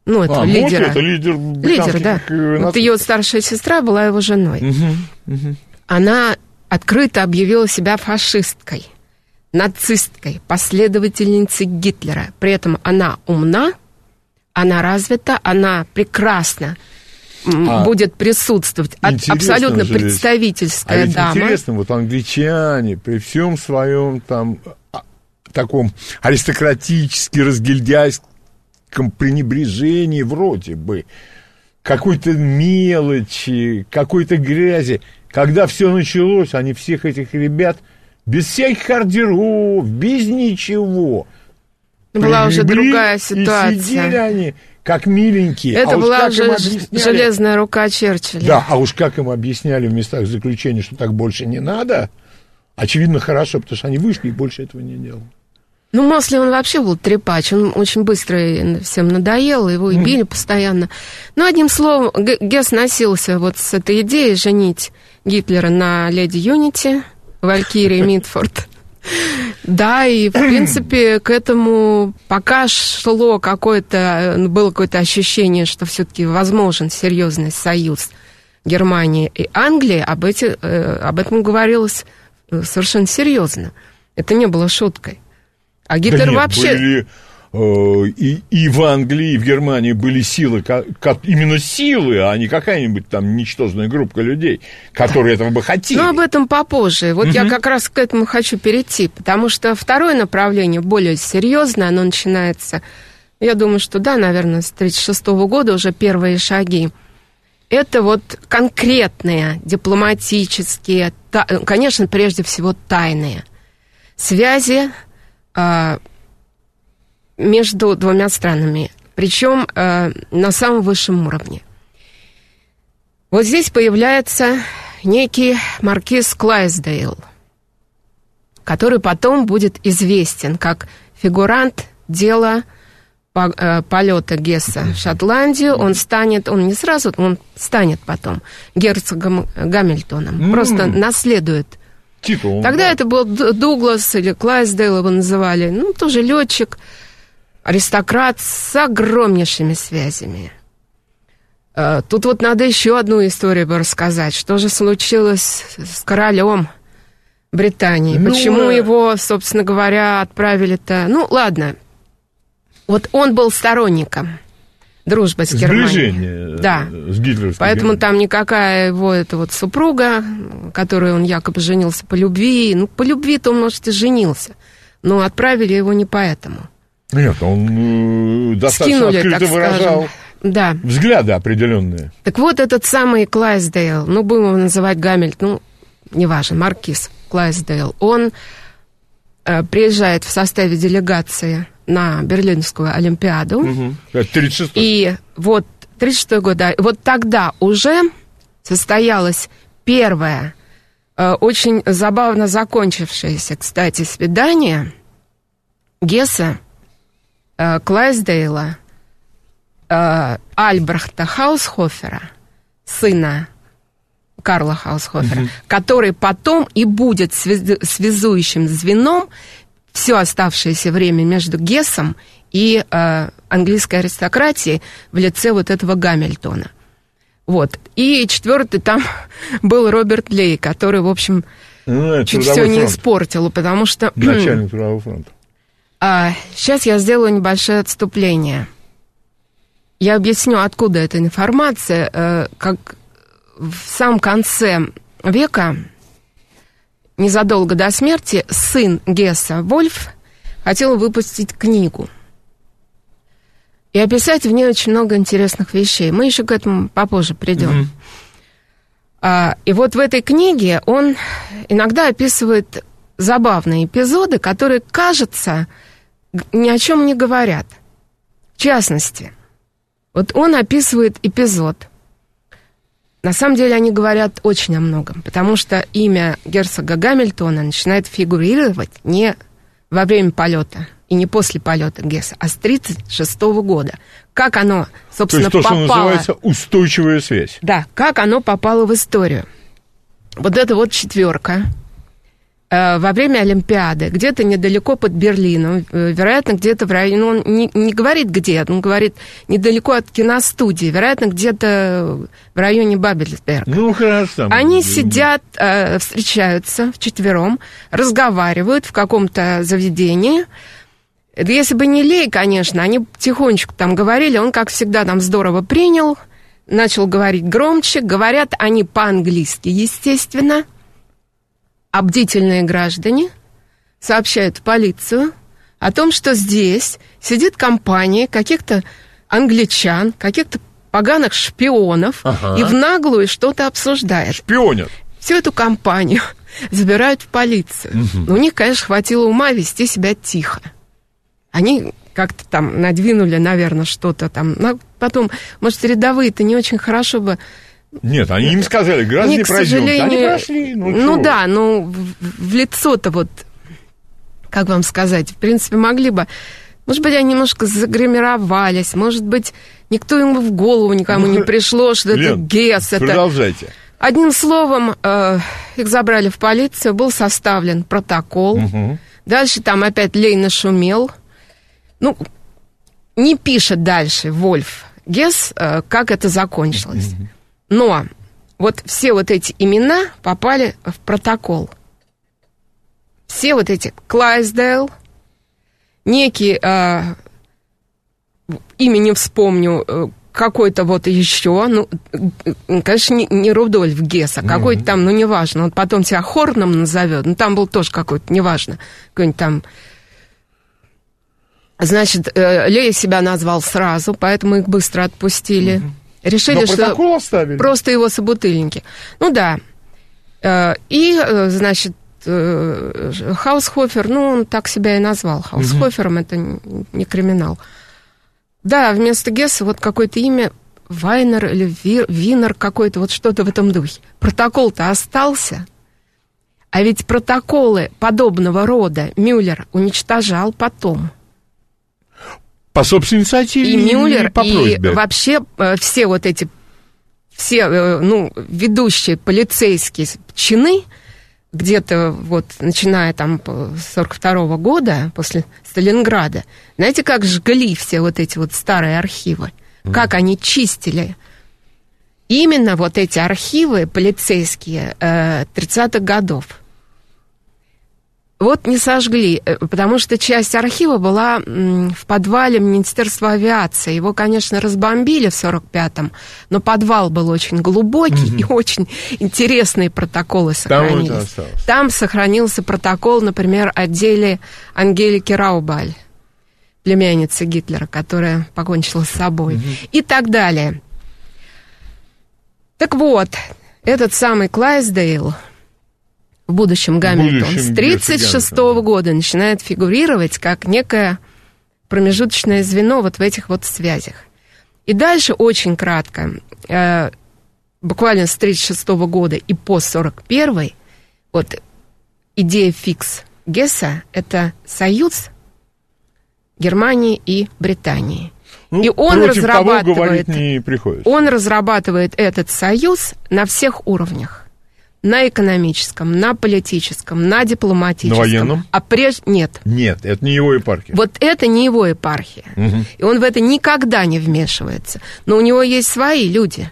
Ну, этого лидера. Это лидер да. Вот ее старшая сестра была его женой. Она открыто объявила себя фашисткой, нацисткой, последовательницей Гитлера. При этом она умна, она развита, она прекрасно будет присутствовать. Абсолютно представительская дама. Интересно, вот англичане при всем своем там таком аристократически разгильдяйском пренебрежении вроде бы, какой-то мелочи, какой-то грязи. Когда все началось, они всех этих ребят без всяких ордеров, без ничего. Была уже другая ситуация. И сидели они, как миленькие. Это была уже железная рука Черчилля. Да, а уж как им объясняли в местах заключения, что так больше не надо, очевидно, хорошо, потому что они вышли и больше этого не делали. Ну, Мосли, он вообще был трепач, он очень быстро всем надоел, его и били постоянно. Но, одним словом, Гесс носился вот с этой идеей женить Гитлера на леди Юнити, Валькирии Митфорд. Да, и, в принципе, к этому пока было какое-то ощущение, что все-таки возможен серьезный союз Германии и Англии, об этом говорилось совершенно серьезно. Это не было шуткой. А Гитлер вообще... И в Англии, и в Германии были силы, именно силы, а не какая-нибудь там ничтожная группа людей, которые этого бы хотели. Ну, об этом попозже. Вот я как раз к этому хочу перейти, потому что второе направление, более серьезное, оно начинается, я думаю, что да, наверное, с 1936 года уже первые шаги. Это вот конкретные дипломатические, конечно, прежде всего тайные связи между двумя странами, причем на самом высшем уровне. Вот здесь появляется некий маркиз Клайсдейл, который потом будет известен как фигурант дела полета Гесса в Шотландию. Он станет потом герцогом Гамильтоном, просто наследует. Титул. Тогда это был Дуглас или Клайсдейл его называли, ну, тоже летчик, аристократ с огромнейшими связями. Тут вот надо еще одну историю рассказать. Что же случилось с королем Британии? Почему его, собственно говоря, отправили-то... Ну, ладно. Вот он был сторонником дружбы с Германией. Сближение с гитлеровской. Поэтому там никакая его эта вот супруга, которой он якобы женился по любви. Ну, по любви-то он, может, и женился. Но отправили его не поэтому. Нет, он достаточно открыто выражал взгляды определенные. Так вот, этот самый Клайсдейл, ну, будем его называть Гамильтон, ну, неважно, маркиз Клайсдейл, он приезжает в составе делегации на Берлинскую Олимпиаду. Это 36-й. И вот 36-й год, да, вот тогда уже состоялось первое, очень забавно закончившееся, кстати, свидание Гесса, Клайсдейла, Альбрехта Хаусхофера, сына Карла Хаусхофера, который потом и будет связующим звеном все оставшееся время между Гессом и английской аристократией в лице вот этого Гамильтона. Вот. И четвертый там был Роберт Лей, который, в общем, чуть все не испортил, потому что... Начальник Трудового фронта. Сейчас я сделаю небольшое отступление. Я объясню, откуда эта информация. Как в самом конце века, незадолго до смерти, сын Гесса, Вольф, хотел выпустить книгу и описать в ней очень много интересных вещей. Мы еще к этому попозже придем. И вот в этой книге он иногда описывает забавные эпизоды, которые, кажется, ни о чем не говорят. В частности, вот он описывает эпизод. На самом деле они говорят очень о многом, потому что имя герцога Гамильтона начинает фигурировать не во время полета и не после полета Гесса, а с 1936 года. Как оно, собственно, попало... То есть то, что называется устойчивая связь. Да, как оно попало в историю. Вот эта вот четверка во время Олимпиады, где-то недалеко под Берлином, вероятно, где-то в районе, ну, он не говорит где, он говорит недалеко от киностудии, вероятно, где-то в районе Бабельсберга. Ну, хорошо. Они сидят, встречаются вчетвером, разговаривают в каком-то заведении. Если бы не Лей, конечно, они тихонечко там говорили, он, как всегда, там здорово принял, начал говорить громче, говорят они по-английски, естественно. А бдительные граждане сообщают в полицию о том, что здесь сидит компания каких-то англичан, каких-то поганых шпионов, и в наглую что-то обсуждает. Шпионят. Всю эту компанию забирают в полицию. Но у них, конечно, хватило ума вести себя тихо. Они как-то там надвинули, наверное, что-то там. Но потом, может, рядовые-то не очень хорошо бы... Нет, они им сказали, граждане, пройдемте. Они прошли. Ну да, но в лицо-то вот, как вам сказать, в принципе, могли бы... Может быть, они немножко загримировались, может быть, никто ему в голову никому не пришло, что это Гесс. Продолжайте. Одним словом, их забрали в полицию, был составлен протокол. Дальше там опять Лей нашумел. Ну, не пишет дальше Вольф Гесс, как это закончилось. Но вот все вот эти имена попали в протокол. Все вот эти Клайсдейл, некий, имя не вспомню, какой-то вот еще, ну, конечно, не Рудольф Гесс, а какой-то там, ну, неважно, он потом тебя Хорном назовет, ну, там был тоже какой-то, неважно, какой-нибудь там... Значит, Лей себя назвал сразу, поэтому их быстро отпустили. Решили, что оставили. Просто его собутыльники. Ну да. И, значит, Хаусхофер, ну, он так себя и назвал. Хаусхофером это не криминал. Да, вместо Гесса вот какое-то имя Вайнер или Винер какой-то, вот что-то в этом духе. Протокол-то остался. А ведь протоколы подобного рода Мюллер уничтожал потом. По собственной инициативе и Мюллер, по просьбе. И вообще все вот эти, все, ну, ведущие полицейские чины, где-то вот, начиная там с 1942 года, после Сталинграда, знаете, как жгли все вот эти вот старые архивы, как они чистили. Именно вот эти архивы полицейские 30-х годов. Вот не сожгли, потому что часть архива была в подвале Министерства авиации. Его, конечно, разбомбили в 1945-м, но подвал был очень глубокий, и очень интересные протоколы сохранились. Там сохранился протокол, например, о деле Ангелики Раубаль, племянницы Гитлера, которая покончила с собой, и так далее. Так вот, этот самый Клайсдейл, в будущем Гамильтон, с 1936 года начинает фигурировать как некое промежуточное звено вот в этих вот связях. И дальше очень кратко, буквально с 1936 года и по 1941, вот идея фикс Гесса – это союз Германии и Британии. Ну, и он разрабатывает, не приходится. Он разрабатывает этот союз на всех уровнях. На экономическом, на политическом, на дипломатическом. На военном? Нет. Нет, это не его епархия. Вот это не его епархия. И он в это никогда не вмешивается. Но у него есть свои люди.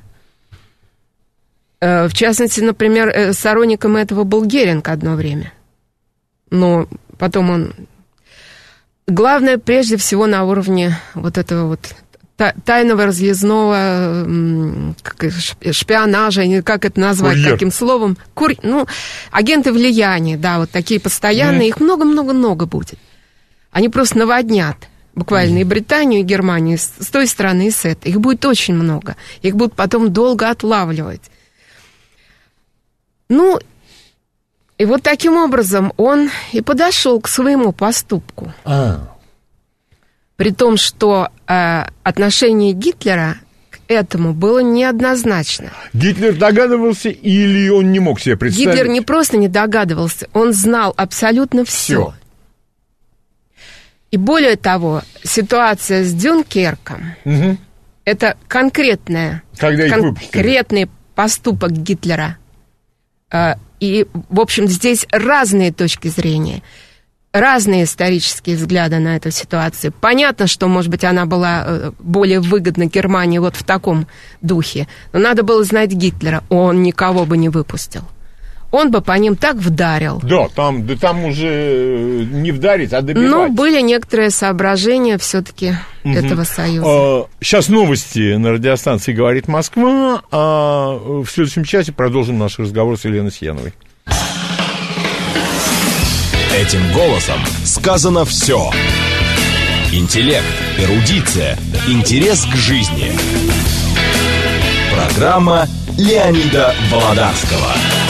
В частности, например, сторонником этого был Геринг одно время. Но потом он... Главное, прежде всего, на уровне вот этого вот тайного разъездного шпионажа, как это назвать, таким словом, агенты влияния, да, вот такие постоянные, их много-много-много будет. Они просто наводнят буквально и Британию, и Германию, с той стороны, и с этой. Их будет очень много. Их будут потом долго отлавливать. Ну, и вот таким образом он и подошел к своему поступку. При том, что отношение Гитлера к этому было неоднозначно. Гитлер догадывался или он не мог себе представить? Гитлер не просто не догадывался, он знал абсолютно все. И более того, ситуация с Дюнкерком это конкретный поступок Гитлера И, в общем, здесь разные точки зрения, разные исторические взгляды на эту ситуацию. Понятно, что, может быть, она была более выгодна Германии вот в таком духе. Но надо было знать Гитлера. Он никого бы не выпустил. Он бы по ним так вдарил. Да, там уже не вдарить, а добивать. Но были некоторые соображения все-таки этого союза. Сейчас новости на радиостанции «Говорит Москва», а в следующем часе продолжим наш разговор с Еленой Сияновой. Этим голосом сказано все. Интеллект, эрудиция, интерес к жизни. Программа Леонида Володарского.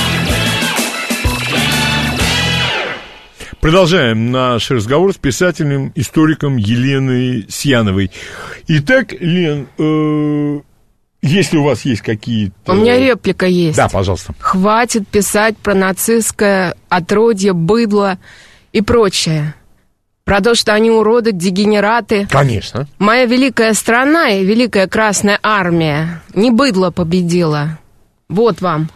Продолжаем наш разговор с писательным историком Еленой Сияновой. Итак, Лен, если у вас есть какие-то... У меня реплика есть. Да, пожалуйста. Хватит писать про нацистское отродье, быдло и прочее. Про то, что они уроды, дегенераты. Конечно. Моя великая страна и великая Красная Армия не быдло победила. Вот вам.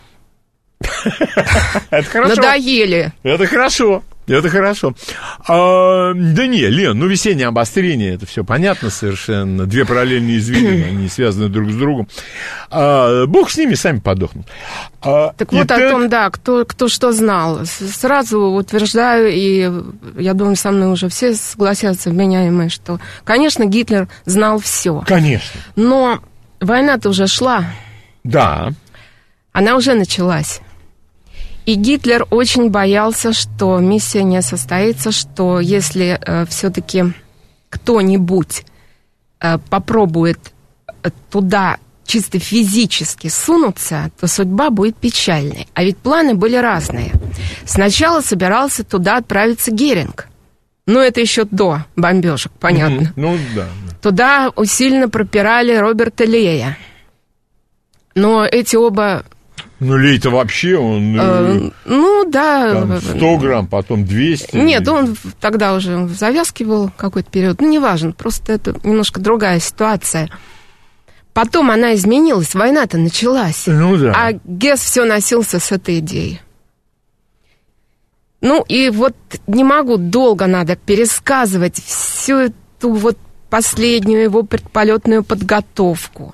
Это хорошо. Надоели. Это хорошо. Это хорошо. Да не, Лен, весеннее обострение, это все понятно совершенно. Две параллельные звенья, они связаны друг с другом. Бог с ними, сами подохнут. Так вот о том, да, кто что знал. Сразу утверждаю, и я думаю, со мной уже все согласятся, вменяемые, что, конечно, Гитлер знал все. Конечно. Но война-то уже шла. Да. Она уже началась. И Гитлер очень боялся, что миссия не состоится, что если все-таки кто-нибудь попробует туда чисто физически сунуться, то судьба будет печальной. А ведь планы были разные. Сначала собирался туда отправиться Геринг. Но это еще до бомбежек, понятно. Да. Туда усиленно пропирали Роберта Лея. Но эти оба... Лей-то вообще, он... да. 100 грамм, потом 200. Нет, он тогда уже в завязке был какой-то период. Неважно, просто это немножко другая ситуация. Потом она изменилась, война-то началась. Да. А Гесс все носился с этой идеей. И вот не могу, долго надо пересказывать всю эту вот последнюю его предполетную подготовку.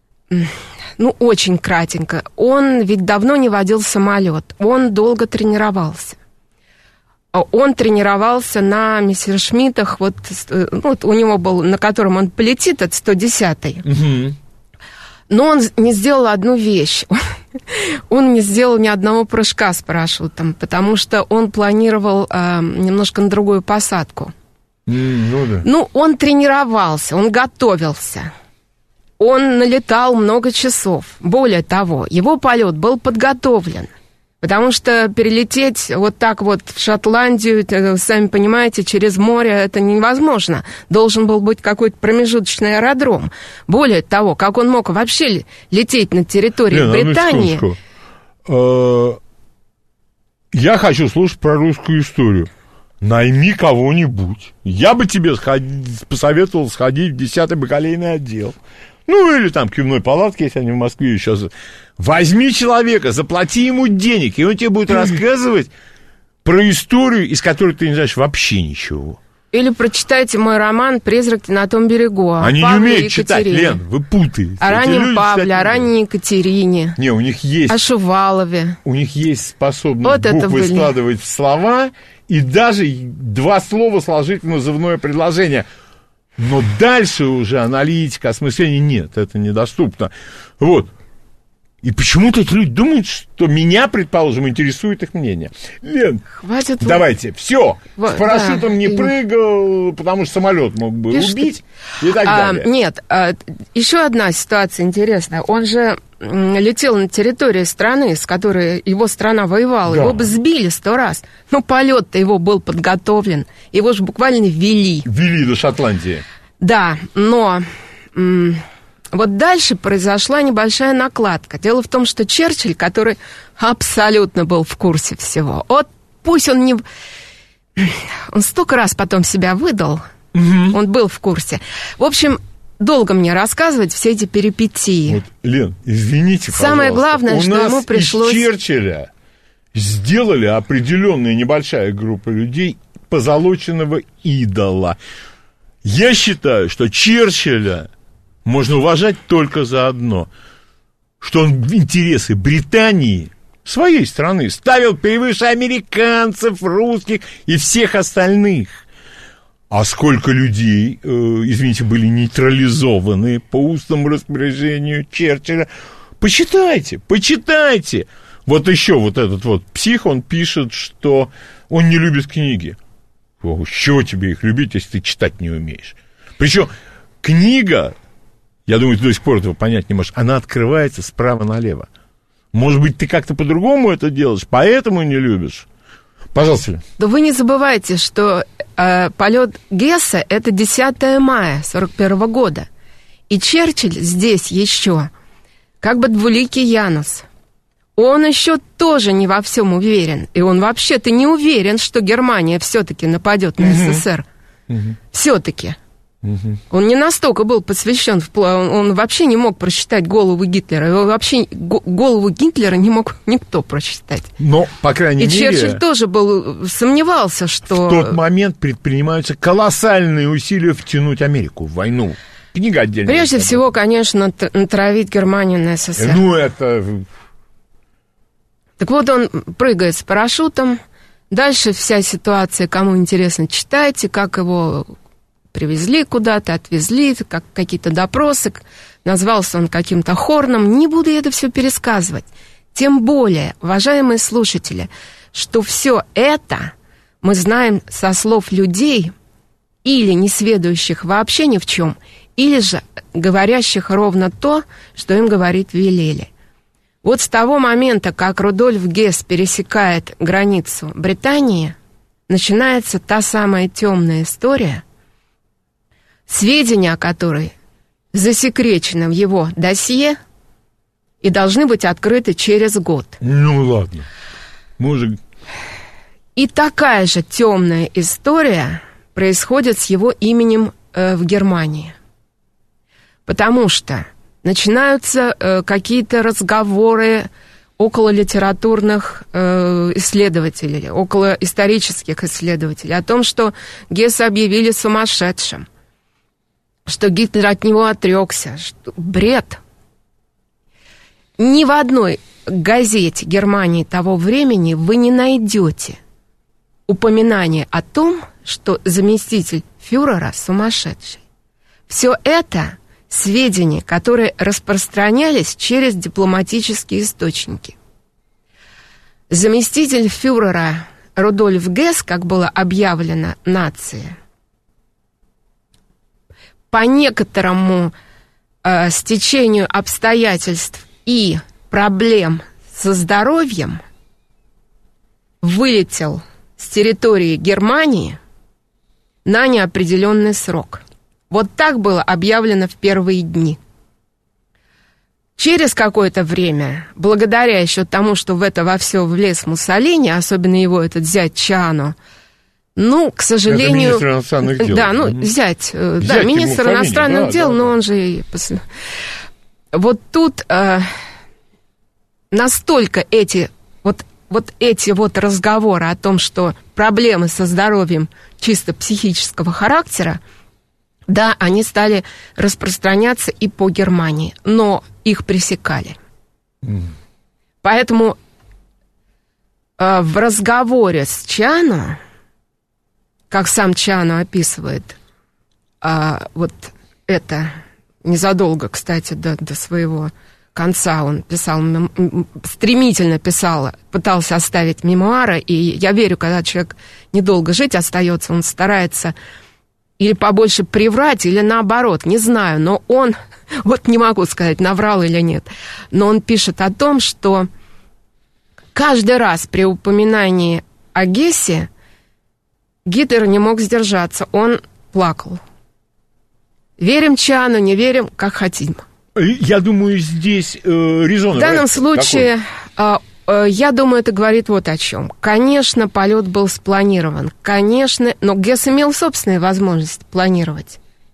Очень кратенько. Он ведь давно не водил самолет. Он долго тренировался. Он тренировался на мессершмиттах. Вот у него был, на котором он полетит, это 110-й. Угу. Но он не сделал одну вещь. Он не сделал ни одного прыжка с парашютом, потому что он планировал немножко на другую посадку. Да. Он тренировался, он готовился. Он налетал много часов. Более того, его полет был подготовлен. Потому что перелететь вот так вот в Шотландию, сами понимаете, через море, это невозможно. Должен был быть какой-то промежуточный аэродром. Более того, как он мог вообще лететь на территории Британии? Я хочу слушать про русскую историю. Найми кого-нибудь. Я бы тебе посоветовал сходить в 10-й бакалейный отдел. Или там пивной палатки, если они в Москве сейчас. Возьми человека, заплати ему денег, и он тебе будет рассказывать про историю, из которой ты не знаешь вообще ничего. Или прочитайте мой роман «Призраки на том берегу». Они не умеют читать, Лен, вы путаете. О раннем Павле, о ранней Екатерине. Не, у них есть... О Шувалове. У них есть способность буквы складывать в слова, и даже 2 слова сложить в назывное предложение. Но дальше уже аналитика, осмысление нет, это недоступно. Вот. И почему-то эти люди думают, что меня, предположим, интересует их мнение. Лен, хватит. Давайте, все. С парашютом не прыгал, потому что самолет мог бы убить и так далее. Нет, еще одна ситуация интересная. Он же летел на территории страны, с которой его страна воевала. Да. Его бы сбили 100 раз. Но полет-то его был подготовлен. Его же буквально вели. Вели до Шотландии. Да, но вот дальше произошла небольшая накладка. Дело в том, что Черчилль, который абсолютно был в курсе всего, вот пусть он не... Он столько раз потом себя выдал, он был в курсе. В общем, долго мне рассказывать все эти перипетии. Вот, Лен, извините, пожалуйста. Самое главное, что ему пришлось... У нас из Черчилля сделали определенная небольшая группа людей позолоченного идола. Я считаю, что Черчилля можно уважать только за одно, что он интересы Британии, своей страны, ставил превыше американцев, русских и всех остальных. А сколько людей, извините, были нейтрализованы по устному распоряжению Черчилля. Почитайте. Вот еще вот этот вот псих, он пишет, что он не любит книги. С чего тебе их любить, если ты читать не умеешь? Причем книга, я думаю, ты до сих пор этого понять не можешь, она открывается справа налево. Может быть, ты как-то по-другому это делаешь, поэтому не любишь. Пожалуйста. Да вы не забывайте, что полет Гесса — это 10 мая 1941 года. И Черчилль здесь еще как бы двуликий Янус. Он еще тоже не во всем уверен. И он вообще-то не уверен, что Германия все-таки нападет на СССР. Все-таки. Он не настолько был посвящен, он вообще не мог прочитать голову Гитлера. Его вообще голову Гитлера не мог никто прочитать. Но, по крайней мере... И Черчилль тоже сомневался, что... В тот момент предпринимаются колоссальные усилия втянуть Америку в войну. Книга отдельная. Прежде всего, конечно, натравить Германию на СССР. Ну, это... Так вот, он прыгает с парашютом. Дальше вся ситуация, кому интересно, читайте, как его... привезли куда-то, отвезли, как какие-то допросы, назвался он каким-то Хорном. Не буду я это все пересказывать. Тем более, уважаемые слушатели, что все это мы знаем со слов людей, или несведущих вообще ни в чем, или же говорящих ровно то, что им говорит Вилели. Вот с того момента, как Рудольф Гесс пересекает границу Британии, начинается та самая темная история, сведения о которой засекречены в его досье и должны быть открыты через год. Ну ладно. Может... И такая же темная история происходит с его именем в Германии. Потому что начинаются какие-то разговоры около литературных исследователей, около исторических исследователей о том, что Гесса объявили сумасшедшим, что Гитлер от него отрекся, что бред. Ни в одной газете Германии того времени вы не найдете упоминания о том, что заместитель фюрера сумасшедший. Все это сведения, которые распространялись через дипломатические источники. Заместитель фюрера Рудольф Гесс, как было объявлено нации, по некоторому стечению обстоятельств и проблем со здоровьем вылетел с территории Германии на неопределенный срок. Вот так было объявлено в первые дни. Через какое-то время, благодаря еще тому, что в это во все влез Муссолини, особенно его этот зять Чиано, ну, к сожалению... Это министр иностранных дел. Да, ну, зять да, министр иностранных дел, но он же... Вот тут настолько эти разговоры о том, что проблемы со здоровьем чисто психического характера, да, они стали распространяться и по Германии, но их пресекали. Поэтому в разговоре с Чиано, как сам Чиано описывает, вот это незадолго, кстати, до своего конца он писал, стремительно писал, пытался оставить мемуары, и я верю, когда человек недолго жить остается, он старается или побольше приврать, или наоборот, не знаю, но он, вот не могу сказать, наврал или нет, но он пишет о том, что каждый раз при упоминании о Гессе Гитлер не мог сдержаться, он плакал. Верим Чиано, не верим, как хотим. Я думаю, здесь резон. В данном случае, я думаю, это говорит вот о чем. Конечно, полет был спланирован, конечно, но Гесс имел собственные возможности планировать.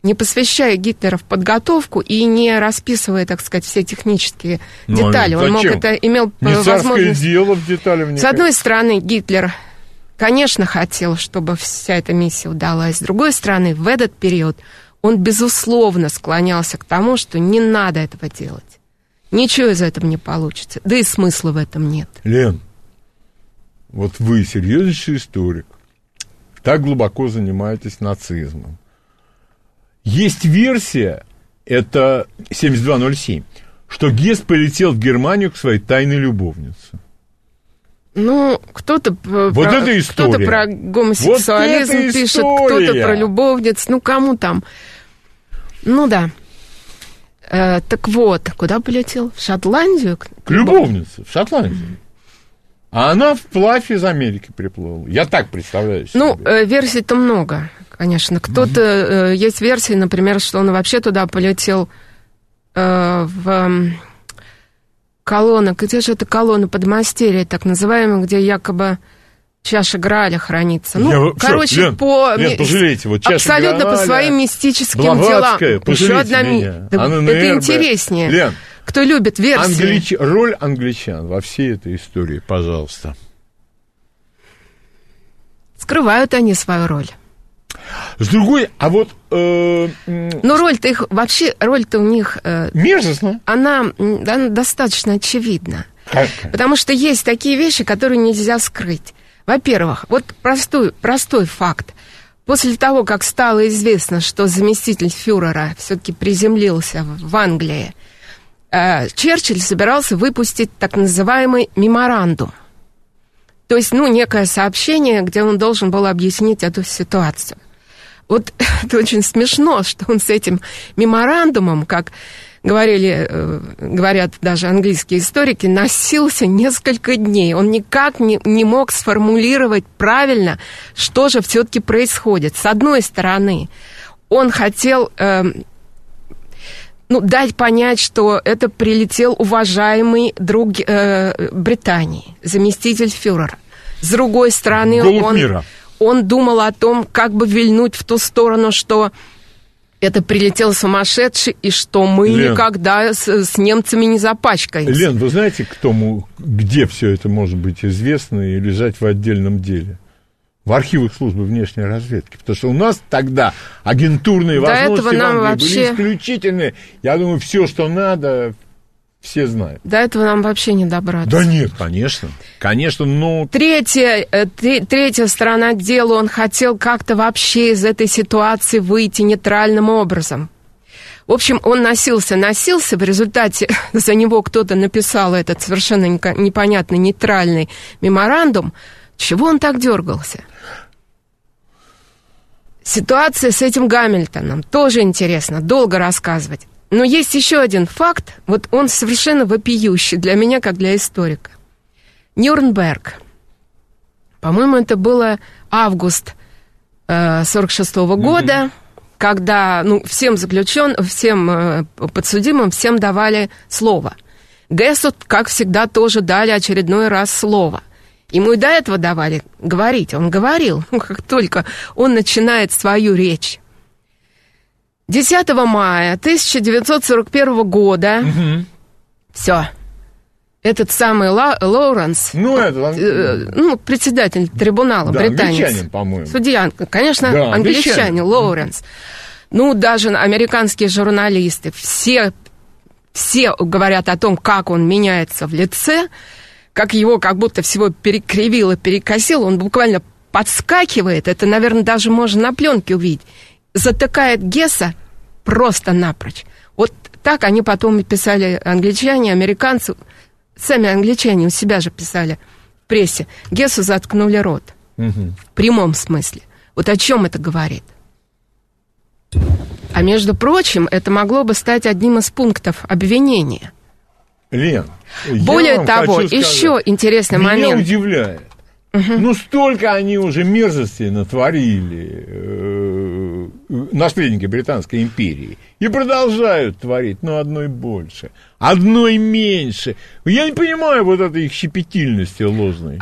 не посвящая Гитлера в подготовку и не расписывая, так сказать, все технические детали. Он мог это, имел возможность... дело в детали вникать. С одной стороны, Гитлер, конечно, хотел, чтобы вся эта миссия удалась. С другой стороны, в этот период он, безусловно, склонялся к тому, что не надо этого делать. Ничего из этого не получится. Да и смысла в этом нет. Лен, вот вы серьезнейший историк, так глубоко занимаетесь нацизмом. Есть версия, это 7207, что Гесс полетел в Германию к своей тайной любовнице. Ну, кто-то про гомосексуализм вот пишет, кто-то про любовниц, ну, кому там. Ну, да. Так вот, куда полетел? В Шотландию? К любовнице, в Шотландию. А она вплавь из Америки приплыла. Я так представляю себе. Ну, версий-то много, конечно. Кто-то... Есть версии, например, что он вообще туда полетел в... колонна, где же эта колонна подмастерья, так называемая, где якобы чаша Грааля хранится. Ну, короче, пожалейте, вот чаша абсолютно Грааля, по своим мистическим Блаватская, делам. Еще одна это интереснее. Лен, кто любит версии. Роль англичан во всей этой истории, пожалуйста. Скрывают они свою роль. С другой, а вот... Ну, роль-то их... Вообще, роль-то у них... мерзостно. Она достаточно очевидна. Потому что есть такие вещи, которые нельзя скрыть. Во-первых, вот простой факт. После того, как стало известно, что заместитель фюрера все-таки приземлился в Англии, Черчилль собирался выпустить так называемый меморандум. То есть, некое сообщение, где он должен был объяснить эту ситуацию. Вот это очень смешно, что он с этим меморандумом, как говорят даже английские историки, носился несколько дней. Он никак не мог сформулировать правильно, что же все-таки происходит. С одной стороны, он хотел дать понять, что это прилетел уважаемый друг Британии, заместитель фюрера. С другой стороны, он думал о том, как бы вильнуть в ту сторону, что это прилетел сумасшедший, и что мы никогда с немцами не запачкаемся. Лен, вы знаете, где все это может быть известно и лежать в отдельном деле? В архивах службы внешней разведки. Потому что у нас тогда агентурные возможности в Англии были исключительные. Я думаю, все, что надо... Все знают. До этого нам вообще не добраться. Да нет, конечно. Конечно, но... Третья сторона дела, он хотел как-то вообще из этой ситуации выйти нейтральным образом. В общем, он носился. В результате за него кто-то написал этот совершенно непонятный нейтральный меморандум. Чего он так дергался? Ситуация с этим Гамильтоном тоже интересно, долго рассказывать. Но есть еще один факт, вот он совершенно вопиющий для меня, как для историка. Нюрнберг. По-моему, это было август 1946 года, когда всем подсудимым, всем давали слово. Гессу, как всегда, тоже дали очередной раз слово. Ему и до этого давали говорить. Он говорил, как только он начинает свою речь. 10 мая 1941 года все. Этот самый Лоуренс, председатель трибунала, британец, англичанин, по-моему. Судья, конечно, англичанин Лоуренс. Даже американские журналисты, все говорят о том, как он меняется в лице, как его как будто всего перекривило, перекосило, он буквально подскакивает, это, наверное, даже можно на пленке увидеть, затыкает Гесса просто напрочь. Вот так они потом писали англичане, американцы, сами англичане у себя же писали в прессе. Гессу заткнули рот. В прямом смысле. Вот о чем это говорит? А между прочим, это могло бы стать одним из пунктов обвинения. Лен, более того, еще интересный момент. Меня удивляет. Столько они уже мерзостей натворили, наследники Британской империи, и продолжают творить, одной больше, одной меньше. Я не понимаю вот этой их щепетильности ложной.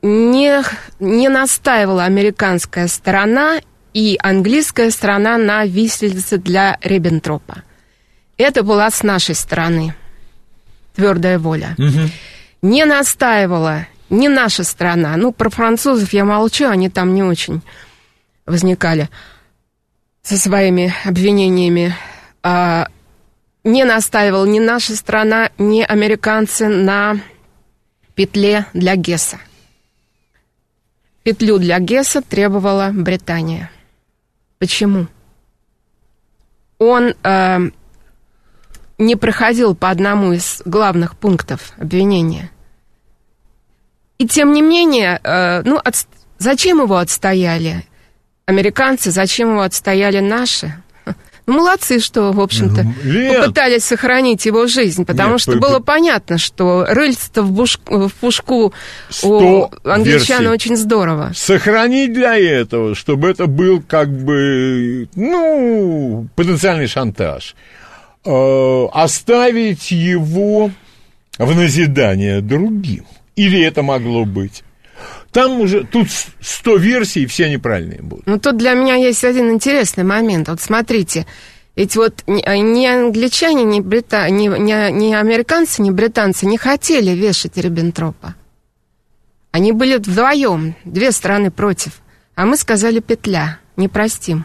не настаивала американская сторона и английская сторона на виселице для Риббентропа. Это была с нашей стороны твердая воля. Не настаивала ни наша сторона. Ну, про французов я молчу, они там не очень возникали со своими обвинениями. Не настаивала ни наша страна, ни американцы на петле для Гесса. Петлю для Гесса требовала Британия. Почему? Он не проходил по одному из главных пунктов обвинения. И тем не менее, зачем его отстояли американцы, зачем его отстояли наши? Ну, молодцы, что, в общем-то, попытались сохранить его жизнь, потому что было понятно, что рыльце-то в пушку у англичан очень здорово. Сохранить для этого, чтобы это был как бы, потенциальный шантаж. Оставить его в назидание другим. Или это могло быть? Там уже, тут 100 версий, все неправильные будут. Ну, тут для меня есть один интересный момент. Вот смотрите, ведь вот ни англичане, ни американцы, ни британцы не хотели вешать Риббентропа. Они были вдвоем, две стороны против. А мы сказали: петля, не простим.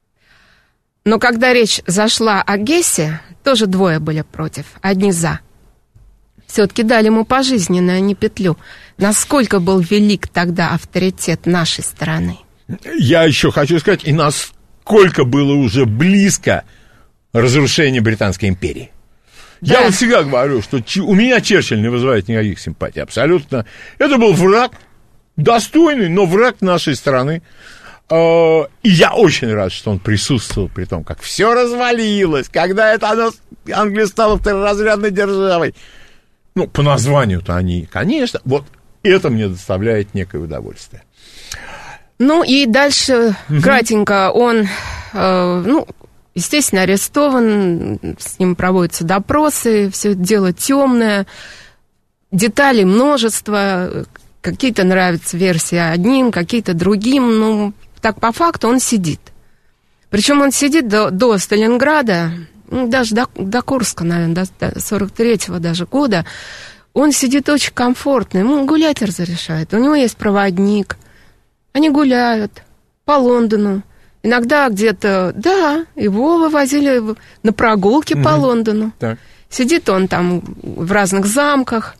Но когда речь зашла о Гессе, тоже двое были против, одни за. Все-таки дали ему пожизненное, а не петлю. Насколько был велик тогда авторитет нашей стороны? Я еще хочу сказать, и насколько было уже близко разрушение Британской империи. Да. Я вот всегда говорю, что у меня Черчилль не вызывает никаких симпатий, абсолютно. Это был враг, достойный, но враг нашей страны. И я очень рад, что он присутствовал при том, как все развалилось, когда Англия стала второразрядной державой. Ну, по названию-то они, конечно, вот это мне доставляет некое удовольствие. Ну, и дальше, кратенько, он, естественно, арестован, с ним проводятся допросы, все дело темное, деталей множество, какие-то нравятся версии одним, какие-то другим, ну, так по факту он сидит. Причем он сидит до Сталинграда, даже до Курска, наверное, до 43-го даже года, он сидит очень комфортно, ему гулять разрешают, у него есть проводник, они гуляют по Лондону, иногда где-то, его вывозили на прогулки по Лондону, так. Сидит он там в разных замках,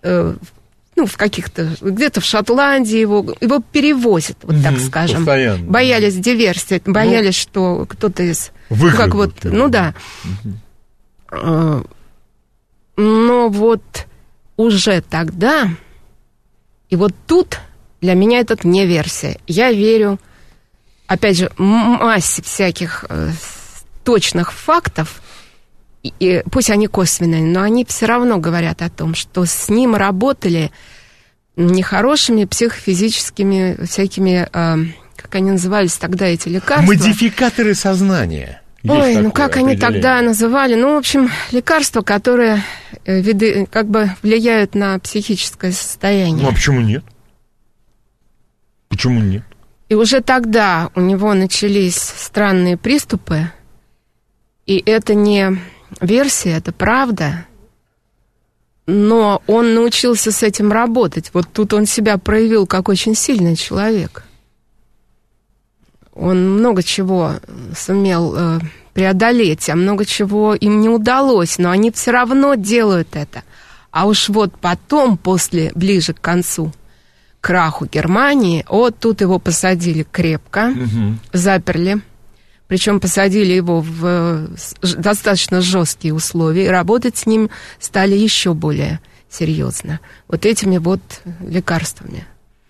в каких-то, где-то в Шотландии его перевозят, вот так скажем. Постоянно. Боялись диверсии, боялись, что кто-то из... Выход. Но вот уже тогда, и вот тут для меня это не версия. Я верю, опять же, массе всяких точных фактов, и пусть они косвенные, но они все равно говорят о том, что с ним работали нехорошими психофизическими всякими, как они назывались тогда, эти лекарства? Модификаторы сознания. Ой, как они тогда называли? Ну, в общем, лекарства, которые как бы влияют на психическое состояние. Ну, а почему нет? Почему нет? И уже тогда у него начались странные приступы, и это не версия, это правда, но он научился с этим работать. Вот тут он себя проявил как очень сильный человек. Он много чего сумел преодолеть, а много чего им не удалось, но они все равно делают это. А уж вот потом, ближе к концу, краху Германии, тут его посадили крепко, заперли. Причем посадили его в достаточно жесткие условия, и работать с ним стали еще более серьезно. Вот этими вот лекарствами.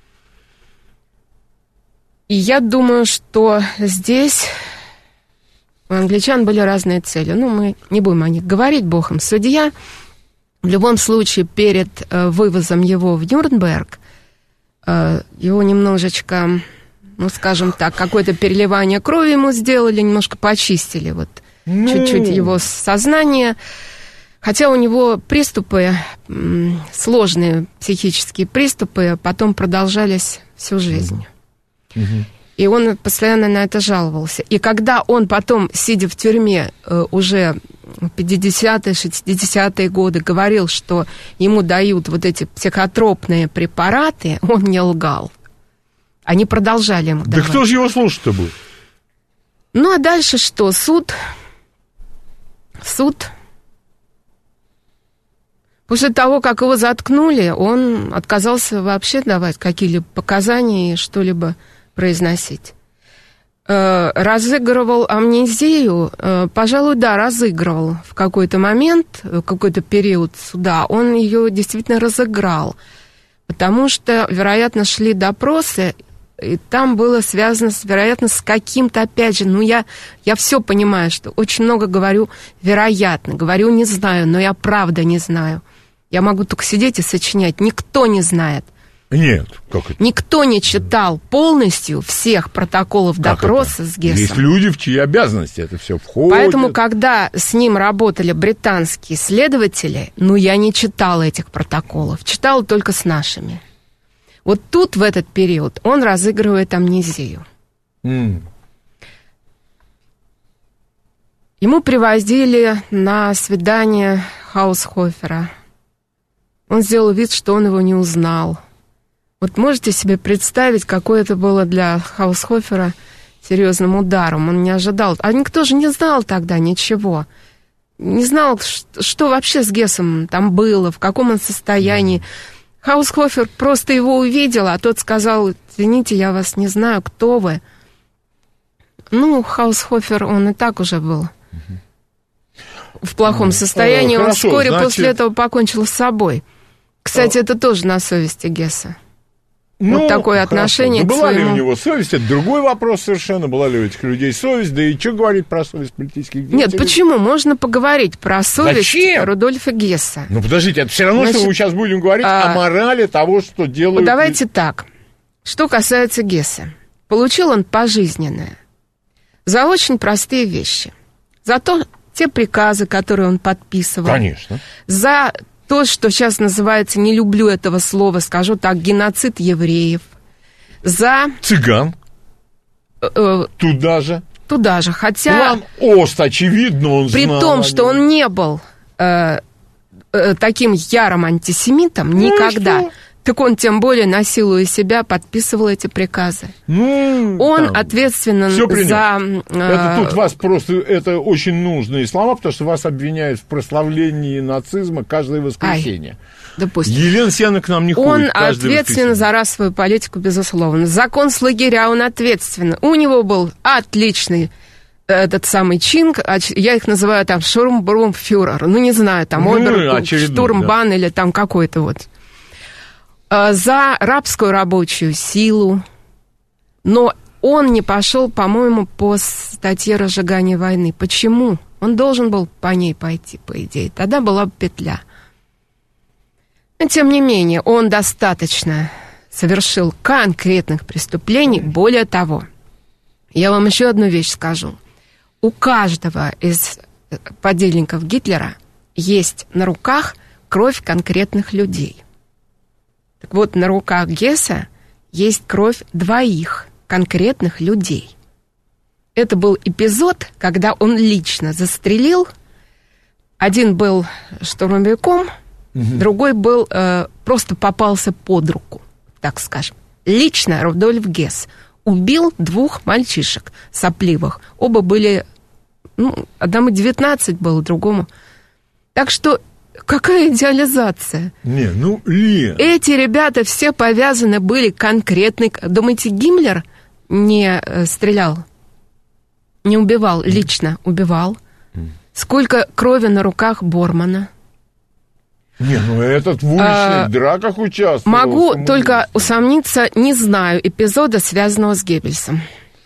И я думаю, что здесь у англичан были разные цели. Ну, мы не будем о них говорить, бог им судья. В любом случае, перед вывозом его в Нюрнберг, его немножечко, скажем так, какое-то переливание крови ему сделали, немножко почистили чуть-чуть его сознание. Хотя у него приступы, сложные психические приступы, потом продолжались всю жизнь. И он постоянно на это жаловался. И когда он потом, сидя в тюрьме уже в 50-е, 60-е годы, говорил, что ему дают вот эти психотропные препараты, он не лгал. Они продолжали ему давать. Да кто же его слушать-то будет? Ну, а дальше что? Суд. После того, как его заткнули, он отказался вообще давать какие-либо показания и что-либо произносить. Разыгрывал амнезию, пожалуй, да, разыгрывал в какой-то момент, в какой-то период суда, он ее действительно разыграл, потому что, вероятно, шли допросы, и там было связано, вероятно, с каким-то, опять же, я все понимаю, что очень много говорю вероятно, говорю не знаю, но я правда не знаю. Я могу только сидеть и сочинять, никто не знает. Нет, как это? Никто не читал полностью всех протоколов допроса с Гессом. Есть люди, в чьи обязанности это все входит. Поэтому, когда с ним работали британские следователи, я не читала этих протоколов, читала только с нашими. Вот тут, в этот период, он разыгрывает амнезию. Ему привозили на свидание Хаусхофера. Он сделал вид, что он его не узнал. Вот можете себе представить, какое это было для Хаусхофера серьезным ударом. Он не ожидал. А никто же не знал тогда ничего. Не знал, что вообще с Гессом там было, в каком он состоянии. Хаусхофер просто его увидел, а тот сказал: извините, я вас не знаю, кто вы. Хаусхофер, он и так уже был в плохом состоянии. Он вскоре после этого покончил с собой. Кстати, это тоже на совести Гесса. Вот такое отношение к была своему... ли у него совесть, это другой вопрос совершенно. Была ли у этих людей совесть, да и что говорить про совесть политических деятелей? Нет, почему? Можно поговорить про совесть Рудольфа Гесса. Подождите, это все равно, что мы сейчас будем говорить о морали того, что делают... Давайте так. Что касается Гесса. Получил он пожизненное за очень простые вещи. За те приказы, которые он подписывал. Конечно. За... то, что сейчас называется, не люблю этого слова, скажу так, геноцид евреев. За... Цыган. Туда же. Хотя... План Ост, очевидно, он при знал. При том, что он не был таким ярым антисемитом никогда, так он тем более, насилуя себя, подписывал эти приказы. Он ответственен за... Это тут вас просто... Это очень нужные слова, потому что вас обвиняют в прославлении нацизма каждое воскресенье. Допустим. Елена Сена к нам не ходит. Он ответственен за расовую политику, безусловно. За концлагеря он ответственен. У него был отличный этот самый чин, я их называю там штурмбанфюрер. Не знаю, там штурмбан, да. Или там какой-то вот. За рабскую рабочую силу, но он не пошел, по-моему, по статье разжигания войны. Почему? Он должен был по ней пойти, по идее. Тогда была бы петля. Но, тем не менее, он достаточно совершил конкретных преступлений. Более того, я вам еще одну вещь скажу. У каждого из подельников Гитлера есть на руках кровь конкретных людей. Так вот, на руках Гесса есть кровь 2 конкретных людей. Это был эпизод, когда он лично застрелил. Один был штурмовиком, другой был просто попался под руку, так скажем. Лично Рудольф Гесс убил 2 мальчишек сопливых. Оба были, одному 19 было, другому. Так что... Какая идеализация? Лен. Эти ребята все повязаны были конкретно. Думаете, Гиммлер не стрелял? Не убивал, лично убивал? Сколько крови на руках Бормана? Этот в уличных драках участвовал. Могу только усомниться, не знаю эпизода, связанного с Геббельсом.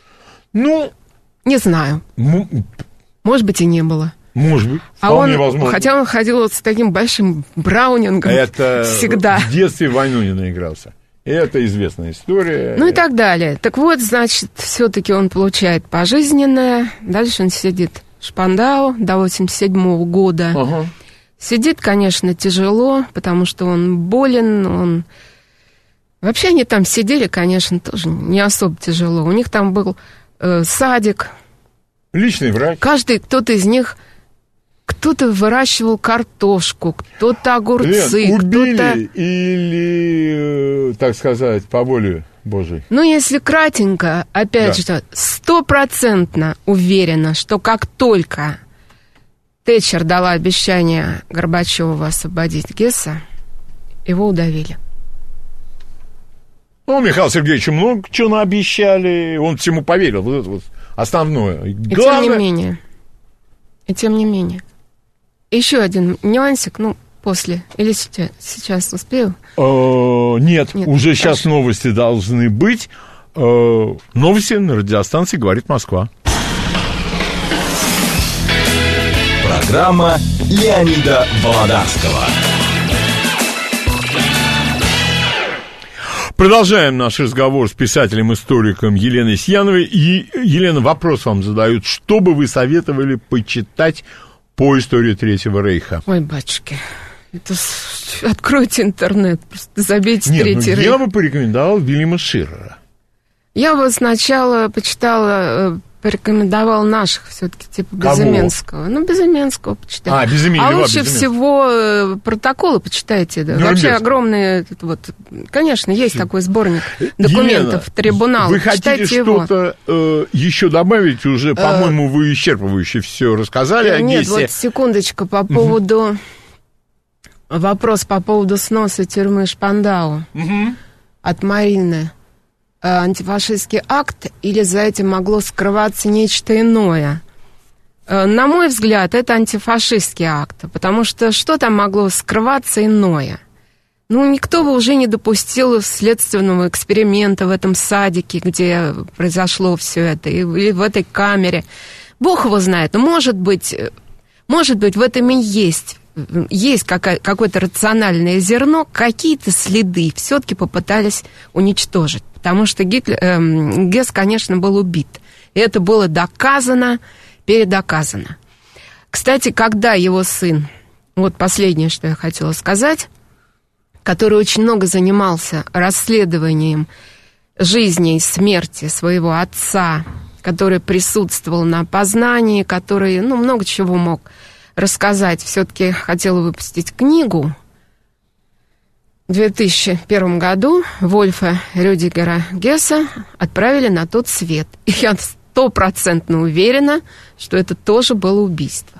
Не знаю. Может быть, и не было. Может быть, вполне возможно. Хотя он ходил вот с таким большим браунингом всегда. В детстве в войну не наигрался. Это известная история. И так далее. Так вот, значит, все-таки он получает пожизненное. Дальше он сидит в Шпандау до 1987 года. Сидит, конечно, тяжело, потому что он болен, Вообще они там сидели, конечно, тоже не особо тяжело. У них там был садик. Личный врач. Кто-то из них, кто-то выращивал картошку, кто-то огурцы. Лен, убили или, так сказать, по воле Божией? Ну, если кратенько, опять же, 100% уверена, что как только Тэтчер дала обещание Горбачеву освободить Гесса, его удавили. Ну, Михаилу Сергеевичу много чего наобещали, он всему поверил, вот это вот основное. Главное... И тем не менее. Еще один нюансик, после, или сейчас успею? Нет, уже сейчас новости должны быть. Новости на радиостанции «Говорит Москва». Программа Леонида Володарского. Продолжаем наш разговор с писателем-историком Еленой Сияновой. И, Елена, вопрос вам задают. Что бы вы советовали почитать по истории Третьего Рейха? Ой, батюшки, откройте интернет, просто забейте Третий Рейх. Я бы порекомендовал Вильяма Ширера. Я бы сначала порекомендовал наших все-таки, типа Безыменского. Безыменского почитайте. А лучше всего протоколы почитайте. Да. Вообще огромный, конечно, есть такой сборник документов трибунала. Вы хотите что-то еще добавить? Уже, по-моему, вы исчерпывающе все рассказали о Гессе. Нет, секундочку, по поводу... Вопрос по поводу сноса тюрьмы Шпандау от Марины. Антифашистский акт или за этим могло скрываться нечто иное? На мой взгляд, это антифашистский акт, потому что там могло скрываться иное? Никто бы уже не допустил следственного эксперимента в этом садике, где произошло все это, или в этой камере. Бог его знает, но может быть, в этом и есть какое-то рациональное зерно, какие-то следы все-таки попытались уничтожить. Потому что Гесс, конечно, был убит. И это было доказано, передоказано. Кстати, когда его сын, последнее, что я хотела сказать, который очень много занимался расследованием жизни и смерти своего отца, который присутствовал на опознании, который, много чего мог рассказать, все-таки хотел выпустить книгу. В 2001 году Вольфа Рюдигера Гесса отправили на тот свет. И я 100% уверена, что это тоже было убийство.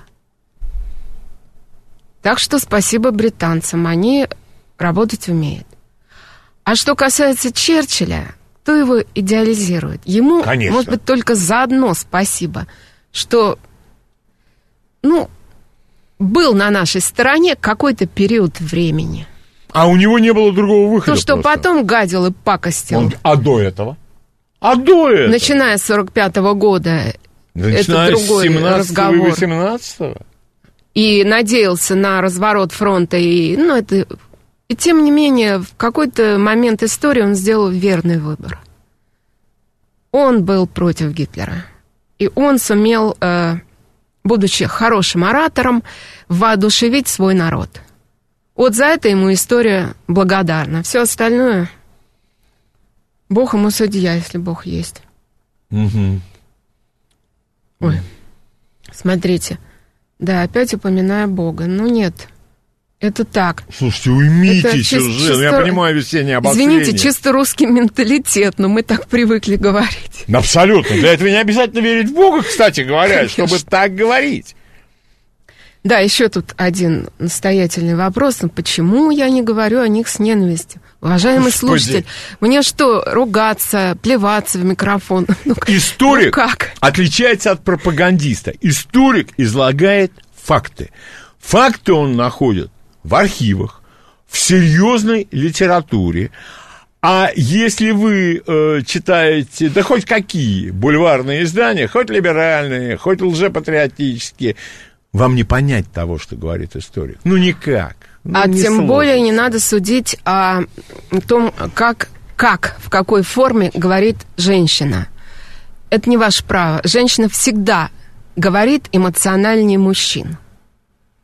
Так что спасибо британцам, они работать умеют. А что касается Черчилля, кто его идеализирует? Ему, конечно, может быть, только заодно спасибо, что, был на нашей стороне какой-то период времени. А у него не было другого выхода. Что потом гадил и пакостил. А до этого? Начиная с 45-го года. Это другой разговор. И 18-го? И надеялся на разворот фронта. И тем не менее, в какой-то момент истории он сделал верный выбор. Он был против Гитлера. И он сумел, будучи хорошим оратором, воодушевить свой народ. За это ему история благодарна. Все остальное Бог ему судья, если Бог есть. Угу. Ой, смотрите. Да, опять упоминаю Бога. Нет, это так. Слушайте, уймитесь уже. Я понимаю весеннее обострение. Извините, чисто русский менталитет, но мы так привыкли говорить. Абсолютно. Для этого не обязательно верить в Бога, кстати говоря, чтобы так говорить. Да, еще тут один настоятельный вопрос. Почему я не говорю о них с ненавистью? Уважаемый слушатель, мне что, ругаться, плеваться в микрофон? Историк отличается от пропагандиста. Историк излагает факты. Факты он находит в архивах, в серьезной литературе. А если вы читаете, да хоть какие бульварные издания, хоть либеральные, хоть лжепатриотические, вам не понять того, что говорит историк. Никак. Тем более не надо судить о том, как, в какой форме говорит женщина. Это не ваше право. Женщина всегда говорит эмоциональнее мужчин.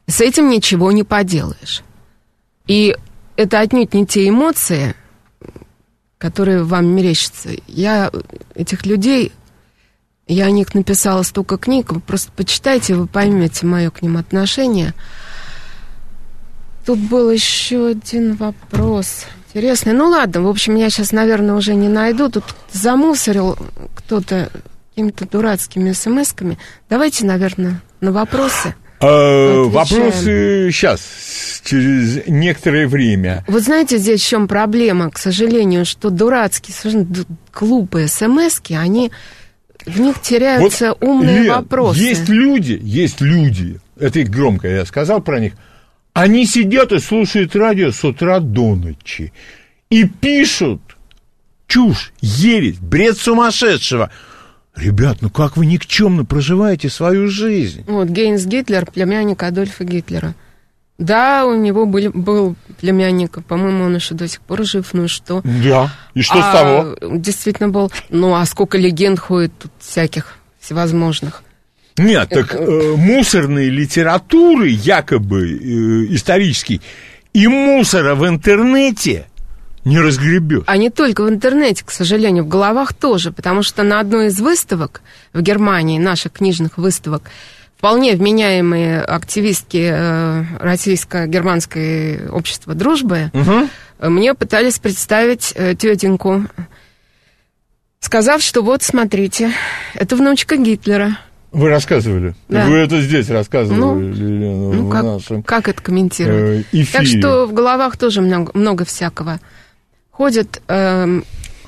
С этим ничего не поделаешь. И это отнюдь не те эмоции, которые вам мерещатся. Я этих людей, я о них написала столько книг, вы просто почитайте, вы поймете мое к ним отношение. Тут был еще один вопрос интересный. Ну ладно, в общем, я сейчас, наверное, уже не найду. Тут замусорил кто-то какими-то дурацкими смс-ками. Давайте, наверное, на вопросы. Вопросы сейчас, через некоторое время. Вот знаете, здесь в чем проблема, к сожалению, что дурацкие, совершенно глупые смс-ки, они, в них теряются вот, умные Лен, вопросы. Есть люди, это их громко я сказал про них, они сидят и слушают радио с утра до ночи и пишут чушь, ересь, бред сумасшедшего. Ребят, ну как вы никчемно проживаете свою жизнь? Вот Гейнс Гитлер, племянник Адольфа Гитлера. Да, у него был племянник, по-моему, он еще до сих пор жив, ну и что? Да, и что с того? Действительно был. Ну, а сколько легенд ходит тут всяких всевозможных. Нет, так мусорной литературы, якобы исторической, и мусора в интернете не разгребешь. А не только в интернете, к сожалению, в головах тоже, потому что на одной из выставок в Германии, наших книжных выставок, вполне вменяемые активистки Российско-Германское общество дружбы мне пытались представить тетеньку, сказав, что вот, смотрите, это внучка Гитлера. Вы рассказывали? Да. Вы это здесь рассказывали, Елена, в нашем как это комментировать? эфире. Так что в головах тоже много всякого. Ходят... да,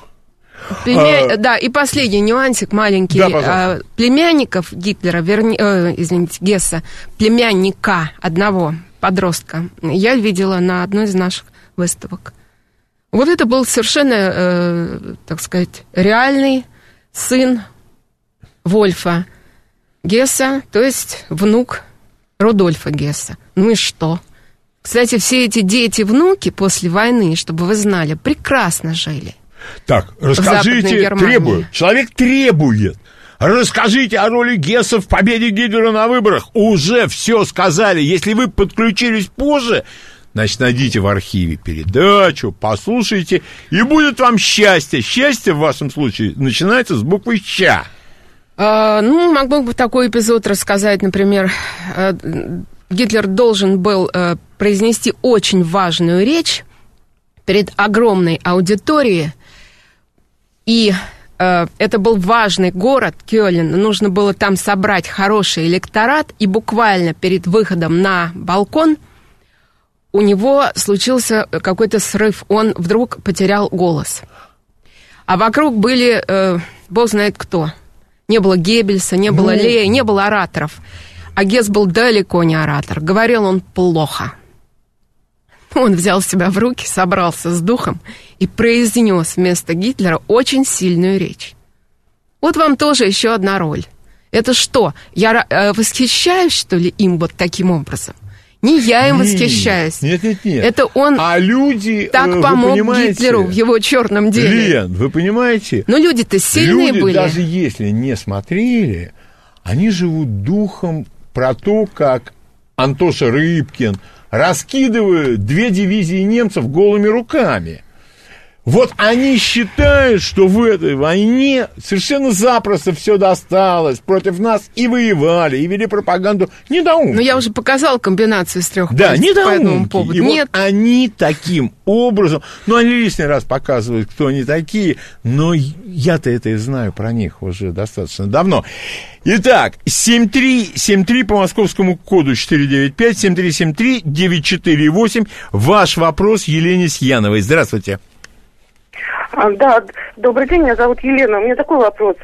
и последний нюансик маленький. Да, племянников Гитлера, Гесса, племянника одного подростка, я видела на одной из наших выставок. Вот это был совершенно, так сказать, реальный сын Вольфа Гесса, то есть внук Рудольфа Гесса. Ну и что? Кстати, все эти дети-внуки после войны, чтобы вы знали, прекрасно жили. Так, расскажите, требует. Человек требует. Расскажите о роли Гесса в победе Гитлера на выборах. Уже все сказали. Если вы подключились позже, значит, найдите в архиве передачу, послушайте, и будет вам счастье. Счастье в вашем случае начинается с буквы «Щ». Ну, могу бы такой эпизод рассказать, например, Гитлер должен был произнести очень важную речь перед огромной аудиторией, и это был важный город, Кёльн, нужно было там собрать хороший электорат, и буквально перед выходом на балкон у него случился какой-то срыв, он вдруг потерял голос. А вокруг были, бог знает кто. Не было Геббельса, не было Лея, не было ораторов. А Гесс был далеко не оратор. Говорил он плохо. Он взял себя в руки, собрался с духом и произнес вместо Гитлера очень сильную речь. Вот вам тоже еще одна роль. Это что, я восхищаюсь, что ли, им вот таким образом? Не я им восхищаюсь. Нет. Это он люди, так помог Гитлеру в его черном деле. Лен, вы понимаете? Но люди-то сильные люди, были. Даже если не смотрели, они живут духом про то, как Антоша Рыбкин раскидывает 2 дивизии немцев голыми руками. Вот они считают, что в этой войне совершенно запросто все досталось, против нас и воевали, и вели пропаганду. Недоумки. Но я уже показал комбинацию из 3 да, пальцев по этому поводу. И Нет. вот они таким образом, они лишний раз показывают, кто они такие, но я-то это и знаю про них уже достаточно давно. Итак, 7373 по московскому коду 495, 7373-948. Ваш вопрос Елене Сьяновой. Здравствуйте. Да, добрый день, меня зовут Елена. У меня такой вопрос.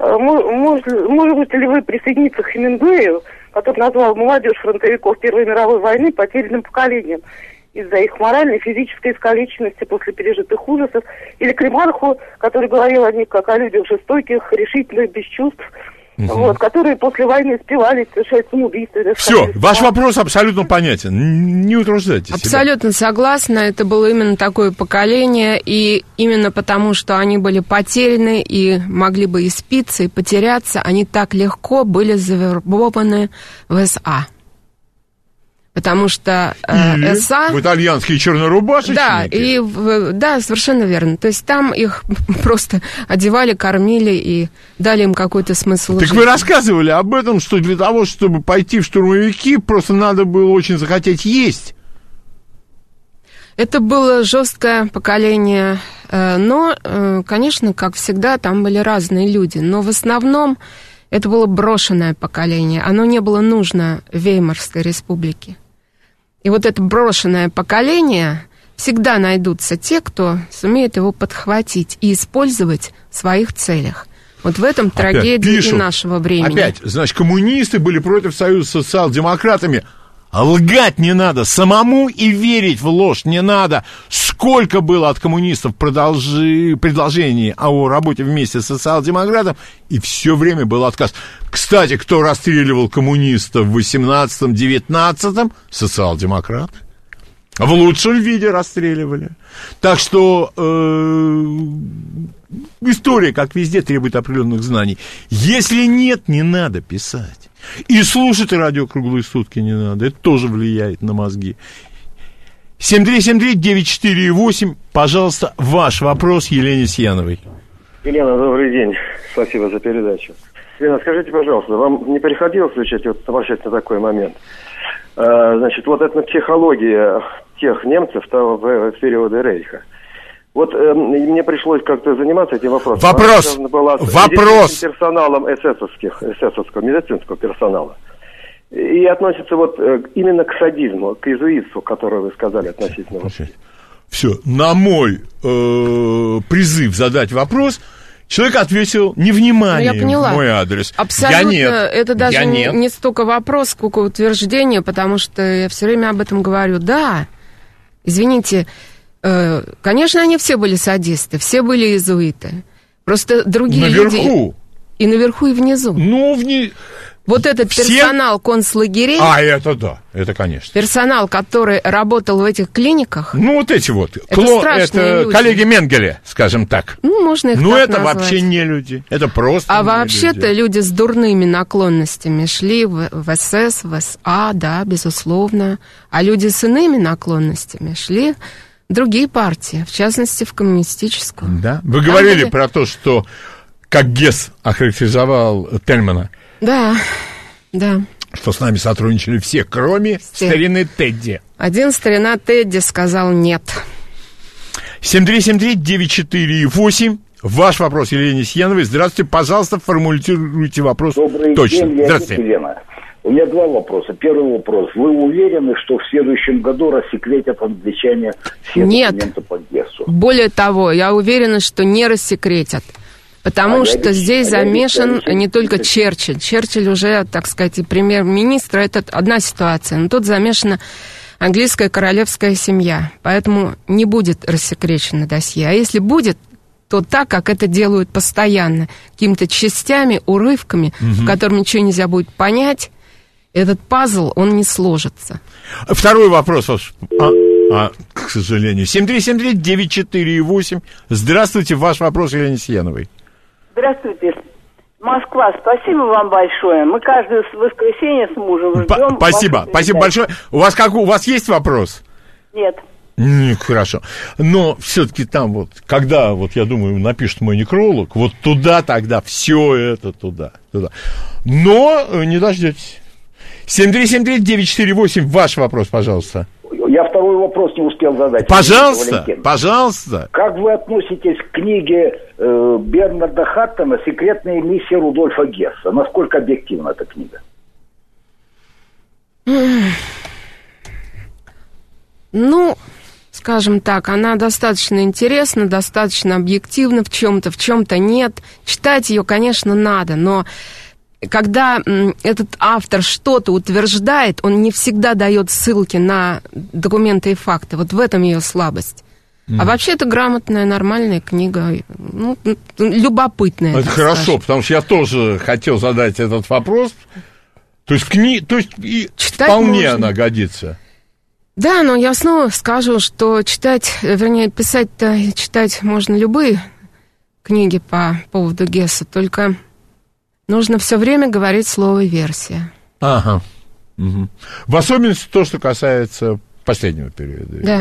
Можете ли вы присоединиться к Хемингуэю, который назвал молодежь фронтовиков Первой мировой войны потерянным поколением из-за их моральной и физической искалеченности после пережитых ужасов, или к Ремарху, который говорил о них как о людях жестоких, решительных, без чувств, вот, которые после войны спивались, совершать самоубийство. Все, ваш вопрос абсолютно понятен. Не утруждайте себя. Абсолютно согласна. Это было именно такое поколение, и именно потому, что они были потеряны и могли бы и спиться, и потеряться, они так легко были завербованы в СА. Потому что Или СА... в итальянские чернорубашечники. Да, да, совершенно верно. То есть там их просто одевали, кормили и дали им какой-то смысл Так жизни. вы рассказывали об этом, что для того, чтобы пойти в штурмовики, просто надо было очень захотеть есть. Это было жесткое поколение, но, конечно, как всегда, там были разные люди. Но в основном это было брошенное поколение. Оно не было нужно Веймарской республике. И вот это брошенное поколение, всегда найдутся те, кто сумеет его подхватить и использовать в своих целях. Вот в этом трагедия и нашего времени. Опять, значит, коммунисты были против союза с социал-демократами. Лгать не надо, самому и верить в ложь не надо. Сколько было от коммунистов предложений о работе вместе с социал-демократом, и все время был отказ. Кстати, кто расстреливал коммунистов в 18-19? Социал-демократы. В лучшем виде расстреливали. Так что история, как везде, требует определенных знаний. Если нет, не надо писать. И слушать радио круглые сутки не надо. Это тоже влияет на мозги. 7373948. Пожалуйста, ваш вопрос Елене Сияновой. Елена, добрый день. Спасибо за передачу. Елена, скажите, пожалуйста, вам не приходилось обращать на такой момент? Значит, вот эта психология тех немцев в периоды Рейха. Вот мне пришлось как-то заниматься этим вопросом. Вопрос. С персоналом эсэсовского медицинского персонала. И относится вот именно к садизму, к иезуитству, которое вы сказали относительно. Все, на мой призыв задать вопрос, человек ответил невниманием в мой адрес. Абсолютно, я нет. Это даже не столько вопрос, сколько утверждение, потому что я все время об этом говорю. Да, извините, конечно, они все были садисты, все были иезуиты. Просто другие люди... Наверху. И наверху, и внизу. Вот этот персонал концлагерей... Это да, это конечно. Персонал, который работал в этих клиниках... вот эти вот. Это люди. Коллеги Менгеле, скажем так. Можно их так это назвать. Вообще не люди. Это просто А вообще-то люди с дурными наклонностями шли в СС, в СА, да, безусловно. А люди с иными наклонностями шли в другие партии, в частности, в коммунистическую. Да. Вы говорили про то, что, как Гесс охарактеризовал Тельмана, да. Что с нами сотрудничали все, кроме старины Тедди. Один старина Тедди сказал нет. 7373948. Ваш вопрос Елене Сияновой. Здравствуйте, пожалуйста, формулируйте вопрос. Добрый точно. День, здравствуйте, Елена. У меня два вопроса. Первый вопрос. Вы уверены, что в следующем году рассекретят англичане все документы по Гессу? Более того, я уверена, что не рассекретят. Потому что здесь замешан не только Черчилль. Черчилль уже, так сказать, и премьер-министр, это одна ситуация. Но тут замешана английская королевская семья. Поэтому не будет рассекречено досье. А если будет, то так, как это делают постоянно, какими-то частями, урывками, в котором ничего нельзя будет понять, этот пазл, он не сложится. Второй вопрос, к сожалению. 7373948. Здравствуйте, ваш вопрос Елене Сияновой. Здравствуйте. Москва, спасибо вам большое. Мы каждое воскресенье с мужем ждем. Спасибо большое. У вас есть вопрос? Нет. Хорошо. Но все-таки там вот, когда, я думаю, напишет мой некролог, вот туда тогда, все это туда. Но не дождетесь. 7373948, ваш вопрос, пожалуйста. Я второй вопрос не успел задать. Пожалуйста. Как вы относитесь к книге Бернарда Хаттона «Секретная миссия Рудольфа Гесса»? Насколько объективна эта книга? Скажем так, она достаточно интересна, достаточно объективна в чем-то нет. Читать ее, конечно, надо, но когда этот автор что-то утверждает, он не всегда дает ссылки на документы и факты. Вот в этом ее слабость. А вообще это грамотная, нормальная книга, любопытная. Это хорошо, потому что я тоже хотел задать этот вопрос. То есть вполне можно. Она годится. Да, но я снова скажу, что читать можно любые книги по поводу Гесса, только нужно все время говорить слово «версия». Ага. Угу. В особенности то, что касается последнего периода. Да.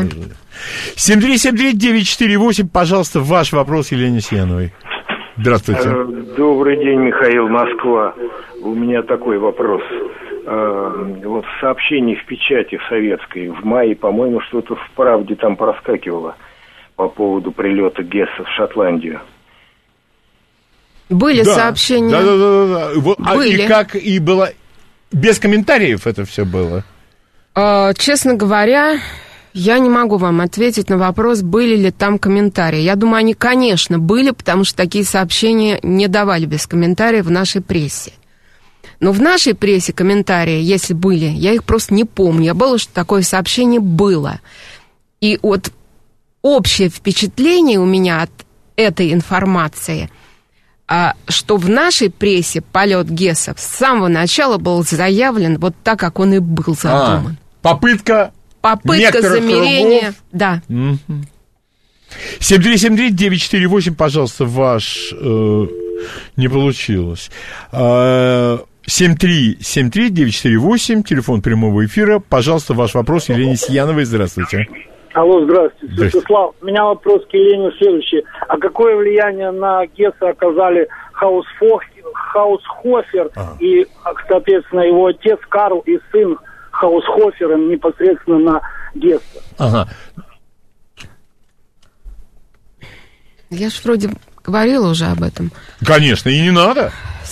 7373948, пожалуйста, ваш вопрос Елене Сияновой. Здравствуйте. Добрый день, Михаил, Москва. У меня такой вопрос. Вот в сообщении в печати в советской в мае, по-моему, что-то в «Правде» там проскакивало по поводу прилета Гесса в Шотландию. Были сообщения. Да. Вот, были. И как и было... Без комментариев это все было? Честно говоря, я не могу вам ответить на вопрос, были ли там комментарии. Я думаю, они, конечно, были, потому что такие сообщения не давали без комментариев в нашей прессе. Но в нашей прессе комментарии, если были, я их просто не помню. Я было, что такое сообщение было. И вот общее впечатление у меня от этой информации, что в нашей прессе полет Гесса с самого начала был заявлен вот так, как он и был задуман. Попытка замерения, кругов. Да. 7373948, пожалуйста, ваш не получилось. 7373948, телефон прямого эфира. Пожалуйста, ваш вопрос Елене Сияновой. Здравствуйте. Алло, здравствуйте. Святослав, у меня вопрос к Елене следующий. А какое влияние на Гесса оказали Хаусхофер и, соответственно, его отец Карл и сын Хаусхофера непосредственно на Гесса? Ага. Я же вроде говорила уже об этом. Конечно, и не надо.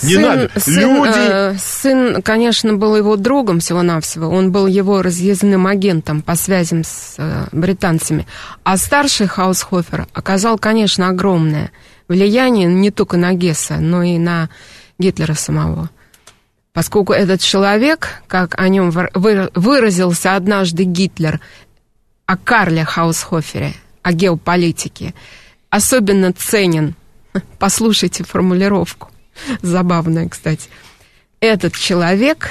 Сын, конечно, был его другом всего-навсего. Он был его разъездным агентом по связям с британцами. А старший Хаусхофер оказал, конечно, огромное влияние не только на Гесса, но и на Гитлера самого. Поскольку этот человек, как о нем выразился однажды Гитлер, о Карле Хаусхофере, о геополитике, особенно ценен, послушайте формулировку, забавная, кстати, этот человек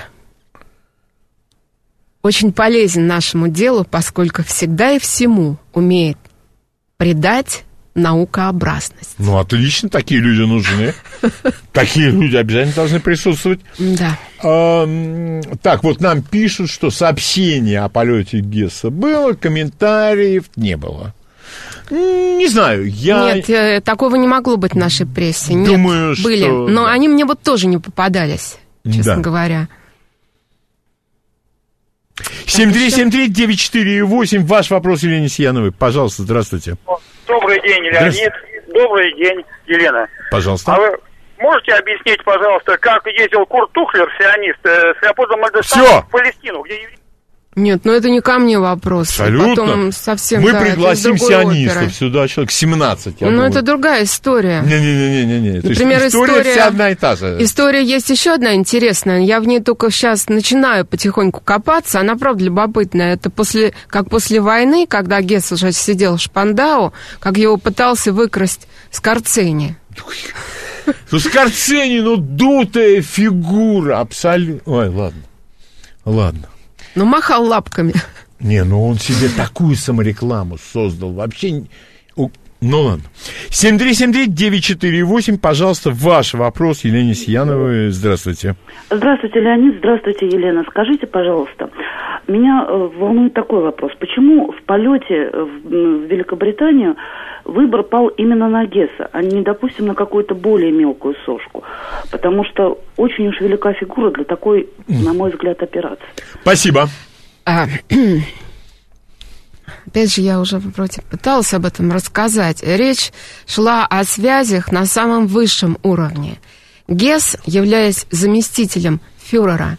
очень полезен нашему делу, поскольку всегда и всему умеет придать наукообразность. Ну, отлично, такие люди нужны. Такие люди обязательно должны присутствовать. Да. Так, вот нам пишут, что сообщение о полете Гесса было, комментариев не было. Не знаю, Нет, такого не могло быть в нашей прессе. Думаю, нет, были. что... Но они мне вот тоже не попадались, честно говоря. 7373948, ваш вопрос Елене Сияновой. Пожалуйста, здравствуйте. Добрый день, Леонид. Добрый день, Елена. Пожалуйста. А вы можете объяснить, пожалуйста, как ездил Курт Тухлер, сионист, с Леопольдом Мальдештамом в Палестину, где... Нет, ну это не ко мне вопрос. Абсолютно. Потом совсем, мы пригласим сионистов оперы. Сюда, человек 17. Ну, это другая история. Не-не-не. Например, история вся одна и та же. История есть еще одна интересная. Я в ней только сейчас начинаю потихоньку копаться. Она, правда, любопытная. Это после войны, когда Гесс уже сидел в Шпандау, как его пытался выкрасть Скорцени. Ну, Скорцени, дутая фигура. Абсолютно. Ой, ладно. Ну, махал лапками. Он себе такую саморекламу создал. Вообще... Ну, ладно. 7373948, пожалуйста, ваш вопрос Елене Сияновой. Здравствуйте. Здравствуйте, Леонид. Здравствуйте, Елена. Скажите, пожалуйста, меня волнует такой вопрос. Почему в полете в Великобританию выбор пал именно на Гесса, а не, допустим, на какую-то более мелкую сошку? Потому что очень уж велика фигура для такой, на мой взгляд, операции. Спасибо. Опять же, я уже вроде пыталась об этом рассказать. Речь шла о связях на самом высшем уровне. Гесс, являясь заместителем фюрера,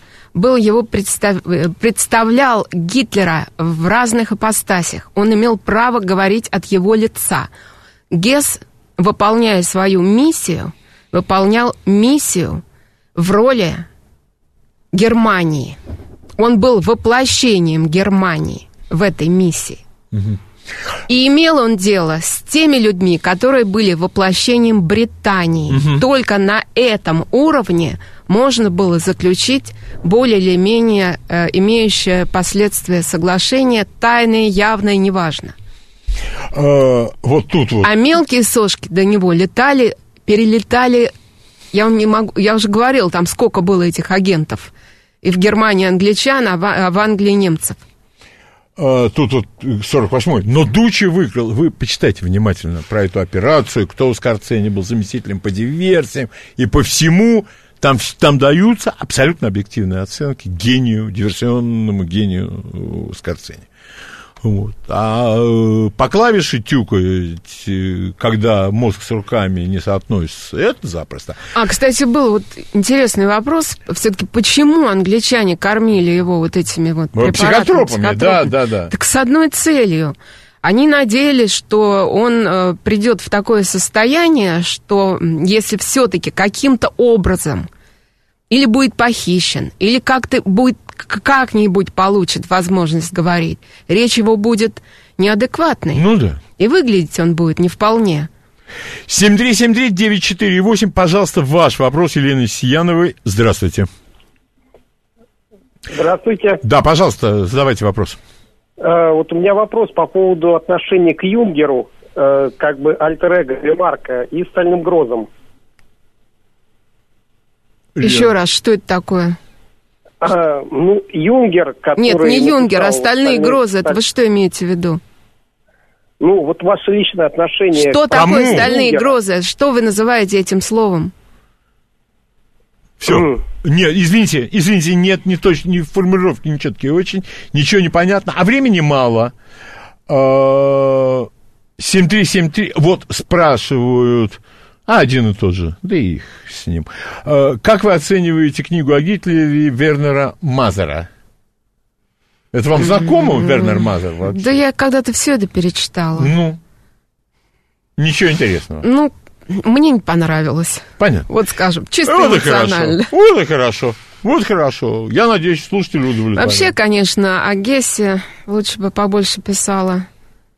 представлял Гитлера в разных ипостасях. Он имел право говорить от его лица. Гесс, выполняя свою миссию, выполнял миссию в роли Германии. Он был воплощением Германии в этой миссии. И имел он дело с теми людьми, которые были воплощением Британии. Только на этом уровне можно было заключить более или менее имеющее последствия соглашение, тайное, явное, неважно. Вот тут вот. А мелкие сошки до него перелетали, я уже говорил, там сколько было этих агентов И в Германии англичан, а в Англии немцев. Тут вот 48-й. Но Дуччи выиграл. Вы почитайте внимательно про эту операцию, кто у Скорцени был заместителем по диверсиям и по всему. Там даются абсолютно объективные оценки гению, диверсионному гению Скорцени. Вот. А по клавише тюкать, когда мозг с руками не соотносится, это запросто. Кстати, был вот интересный вопрос, все-таки почему англичане кормили его вот этими вот препаратами? Психотропами, да. Так с одной целью. Они надеялись, что он придет в такое состояние, что если все-таки каким-то образом или будет похищен, или как-нибудь получит возможность говорить, речь его будет неадекватной. Ну да. И выглядеть он будет не вполне. 7373948, пожалуйста, ваш вопрос Елены Сияновой. Здравствуйте. Здравствуйте. Да, пожалуйста, задавайте вопрос. Вот у меня вопрос по поводу отношения к Юнгеру, как бы альтер-эго Ремарка и Стальным Грозом. Еще раз, что это такое? Юнгер, который... Нет, не Юнгер, а Стальные Грозы. Это вы что имеете в виду? Вот ваше личное отношение... Что такое Стальные Грозы? Что вы называете этим словом? Все. Нет, извините, нет, не точно, не формулировки нечеткие очень, ничего не понятно, а времени мало. 7373, вот спрашивают, один и тот же, да и их с ним. Как вы оцениваете книгу о Гитлере Вернера Мазера? Это вам знакомо, Вернер Мазер вообще? Да я когда-то все это перечитала. Ничего интересного. Мне не понравилось. Понятно. Вот скажем, чисто эмоционально. Вот и хорошо. Я надеюсь, слушатели удовлетворены. Вообще, конечно, о Гессе лучше бы побольше писала.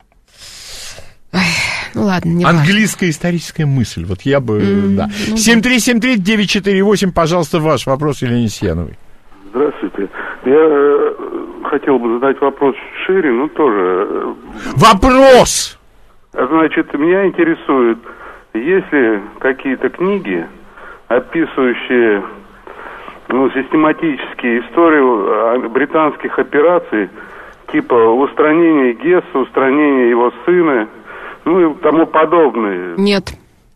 Ладно, не важно. Английская историческая мысль. Вот я бы, да. 7373948, пожалуйста, ваш вопрос Елене Сияновой. Здравствуйте. Я хотел бы задать вопрос шире, но тоже... Вопрос! Значит, меня интересует... Есть ли какие-то книги, описывающие систематические истории британских операций, типа устранения Гесса, устранения его сына, и тому подобное? Нет.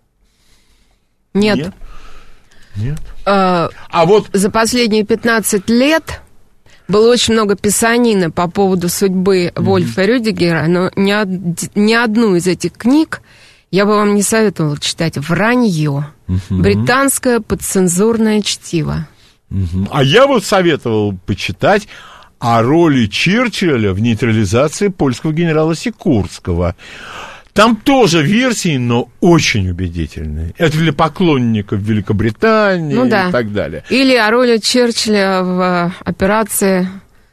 Вот за последние 15 лет было очень много писанины по поводу судьбы Вольфа Рюдигера, но ни одну из этих книг я бы вам не советовала читать. Вранье. Британское подцензурное чтиво. А я вот советовал почитать о роли Черчилля в нейтрализации польского генерала Сикорского. Там тоже версии, но очень убедительные. Это для поклонников Великобритании и так далее. Или о роли Черчилля в операции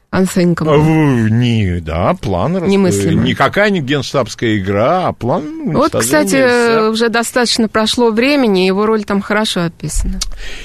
Unthinkable. План немыслимый. Никакая не генштабская игра, а план... Вот, кстати, уже достаточно прошло времени, его роль там хорошо описана.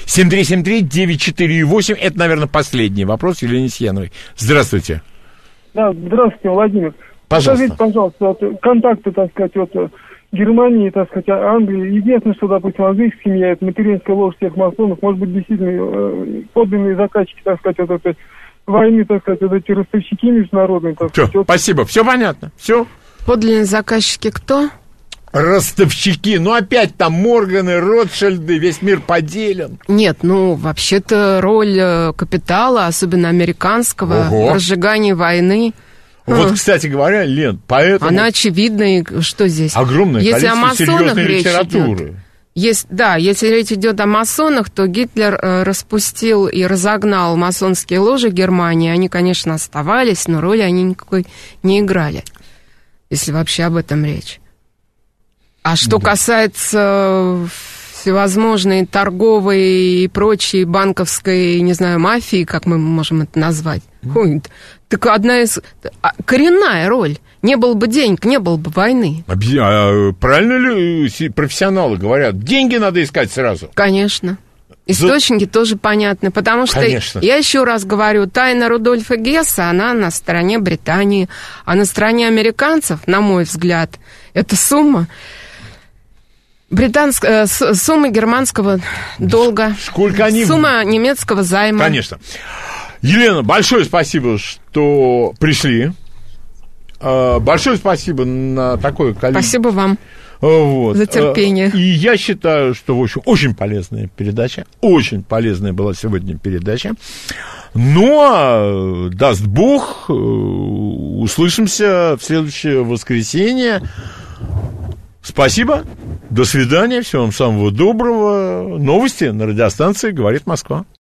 7373948, это, наверное, последний вопрос Елене Сияновой. Здравствуйте. Да, здравствуйте, Владимир. Пожалуйста. Скажите, пожалуйста, контакты, так сказать, Германии, так сказать, Англии. Единственное, что, допустим, английская семья, это материнская ложь всех масонов, может быть, действительно подлинные заказчики, так сказать, войны, так сказать, эти ростовщики международные. Все, спасибо, все понятно, все. Подлинные заказчики кто? Ростовщики, опять там Морганы, Ротшильды, весь мир поделен. Нет, вообще-то роль капитала, особенно американского, в разжигании войны. Вот, кстати говоря, Лен, поэтому... Она очевидна, и что здесь? Огромное количество серьезной литературы. Если речь идет о масонах, то Гитлер распустил и разогнал масонские ложи Германии. Они, конечно, оставались, но роли они никакой не играли, если вообще об этом речь. А что касается всевозможной торговой и прочей банковской, не знаю, мафии, как мы можем это назвать, так одна из... коренная роль. Не было бы денег, не было бы войны. Правильно ли профессионалы говорят? Деньги надо искать сразу. Конечно. Источники тоже понятны, потому что, я еще раз говорю, тайна Рудольфа Гесса, она на стороне Британии, а на стороне американцев, на мой взгляд, это сумма германского долга, сумма немецкого займа. Конечно. Елена, большое спасибо, что пришли. Большое спасибо на такое количество. Спасибо вам за терпение. И я считаю, что, в общем, очень полезная передача. Очень полезная была сегодня передача. Но, даст Бог, услышимся в следующее воскресенье. Спасибо. До свидания. Всего вам самого доброго. Новости на радиостанции «Говорит Москва».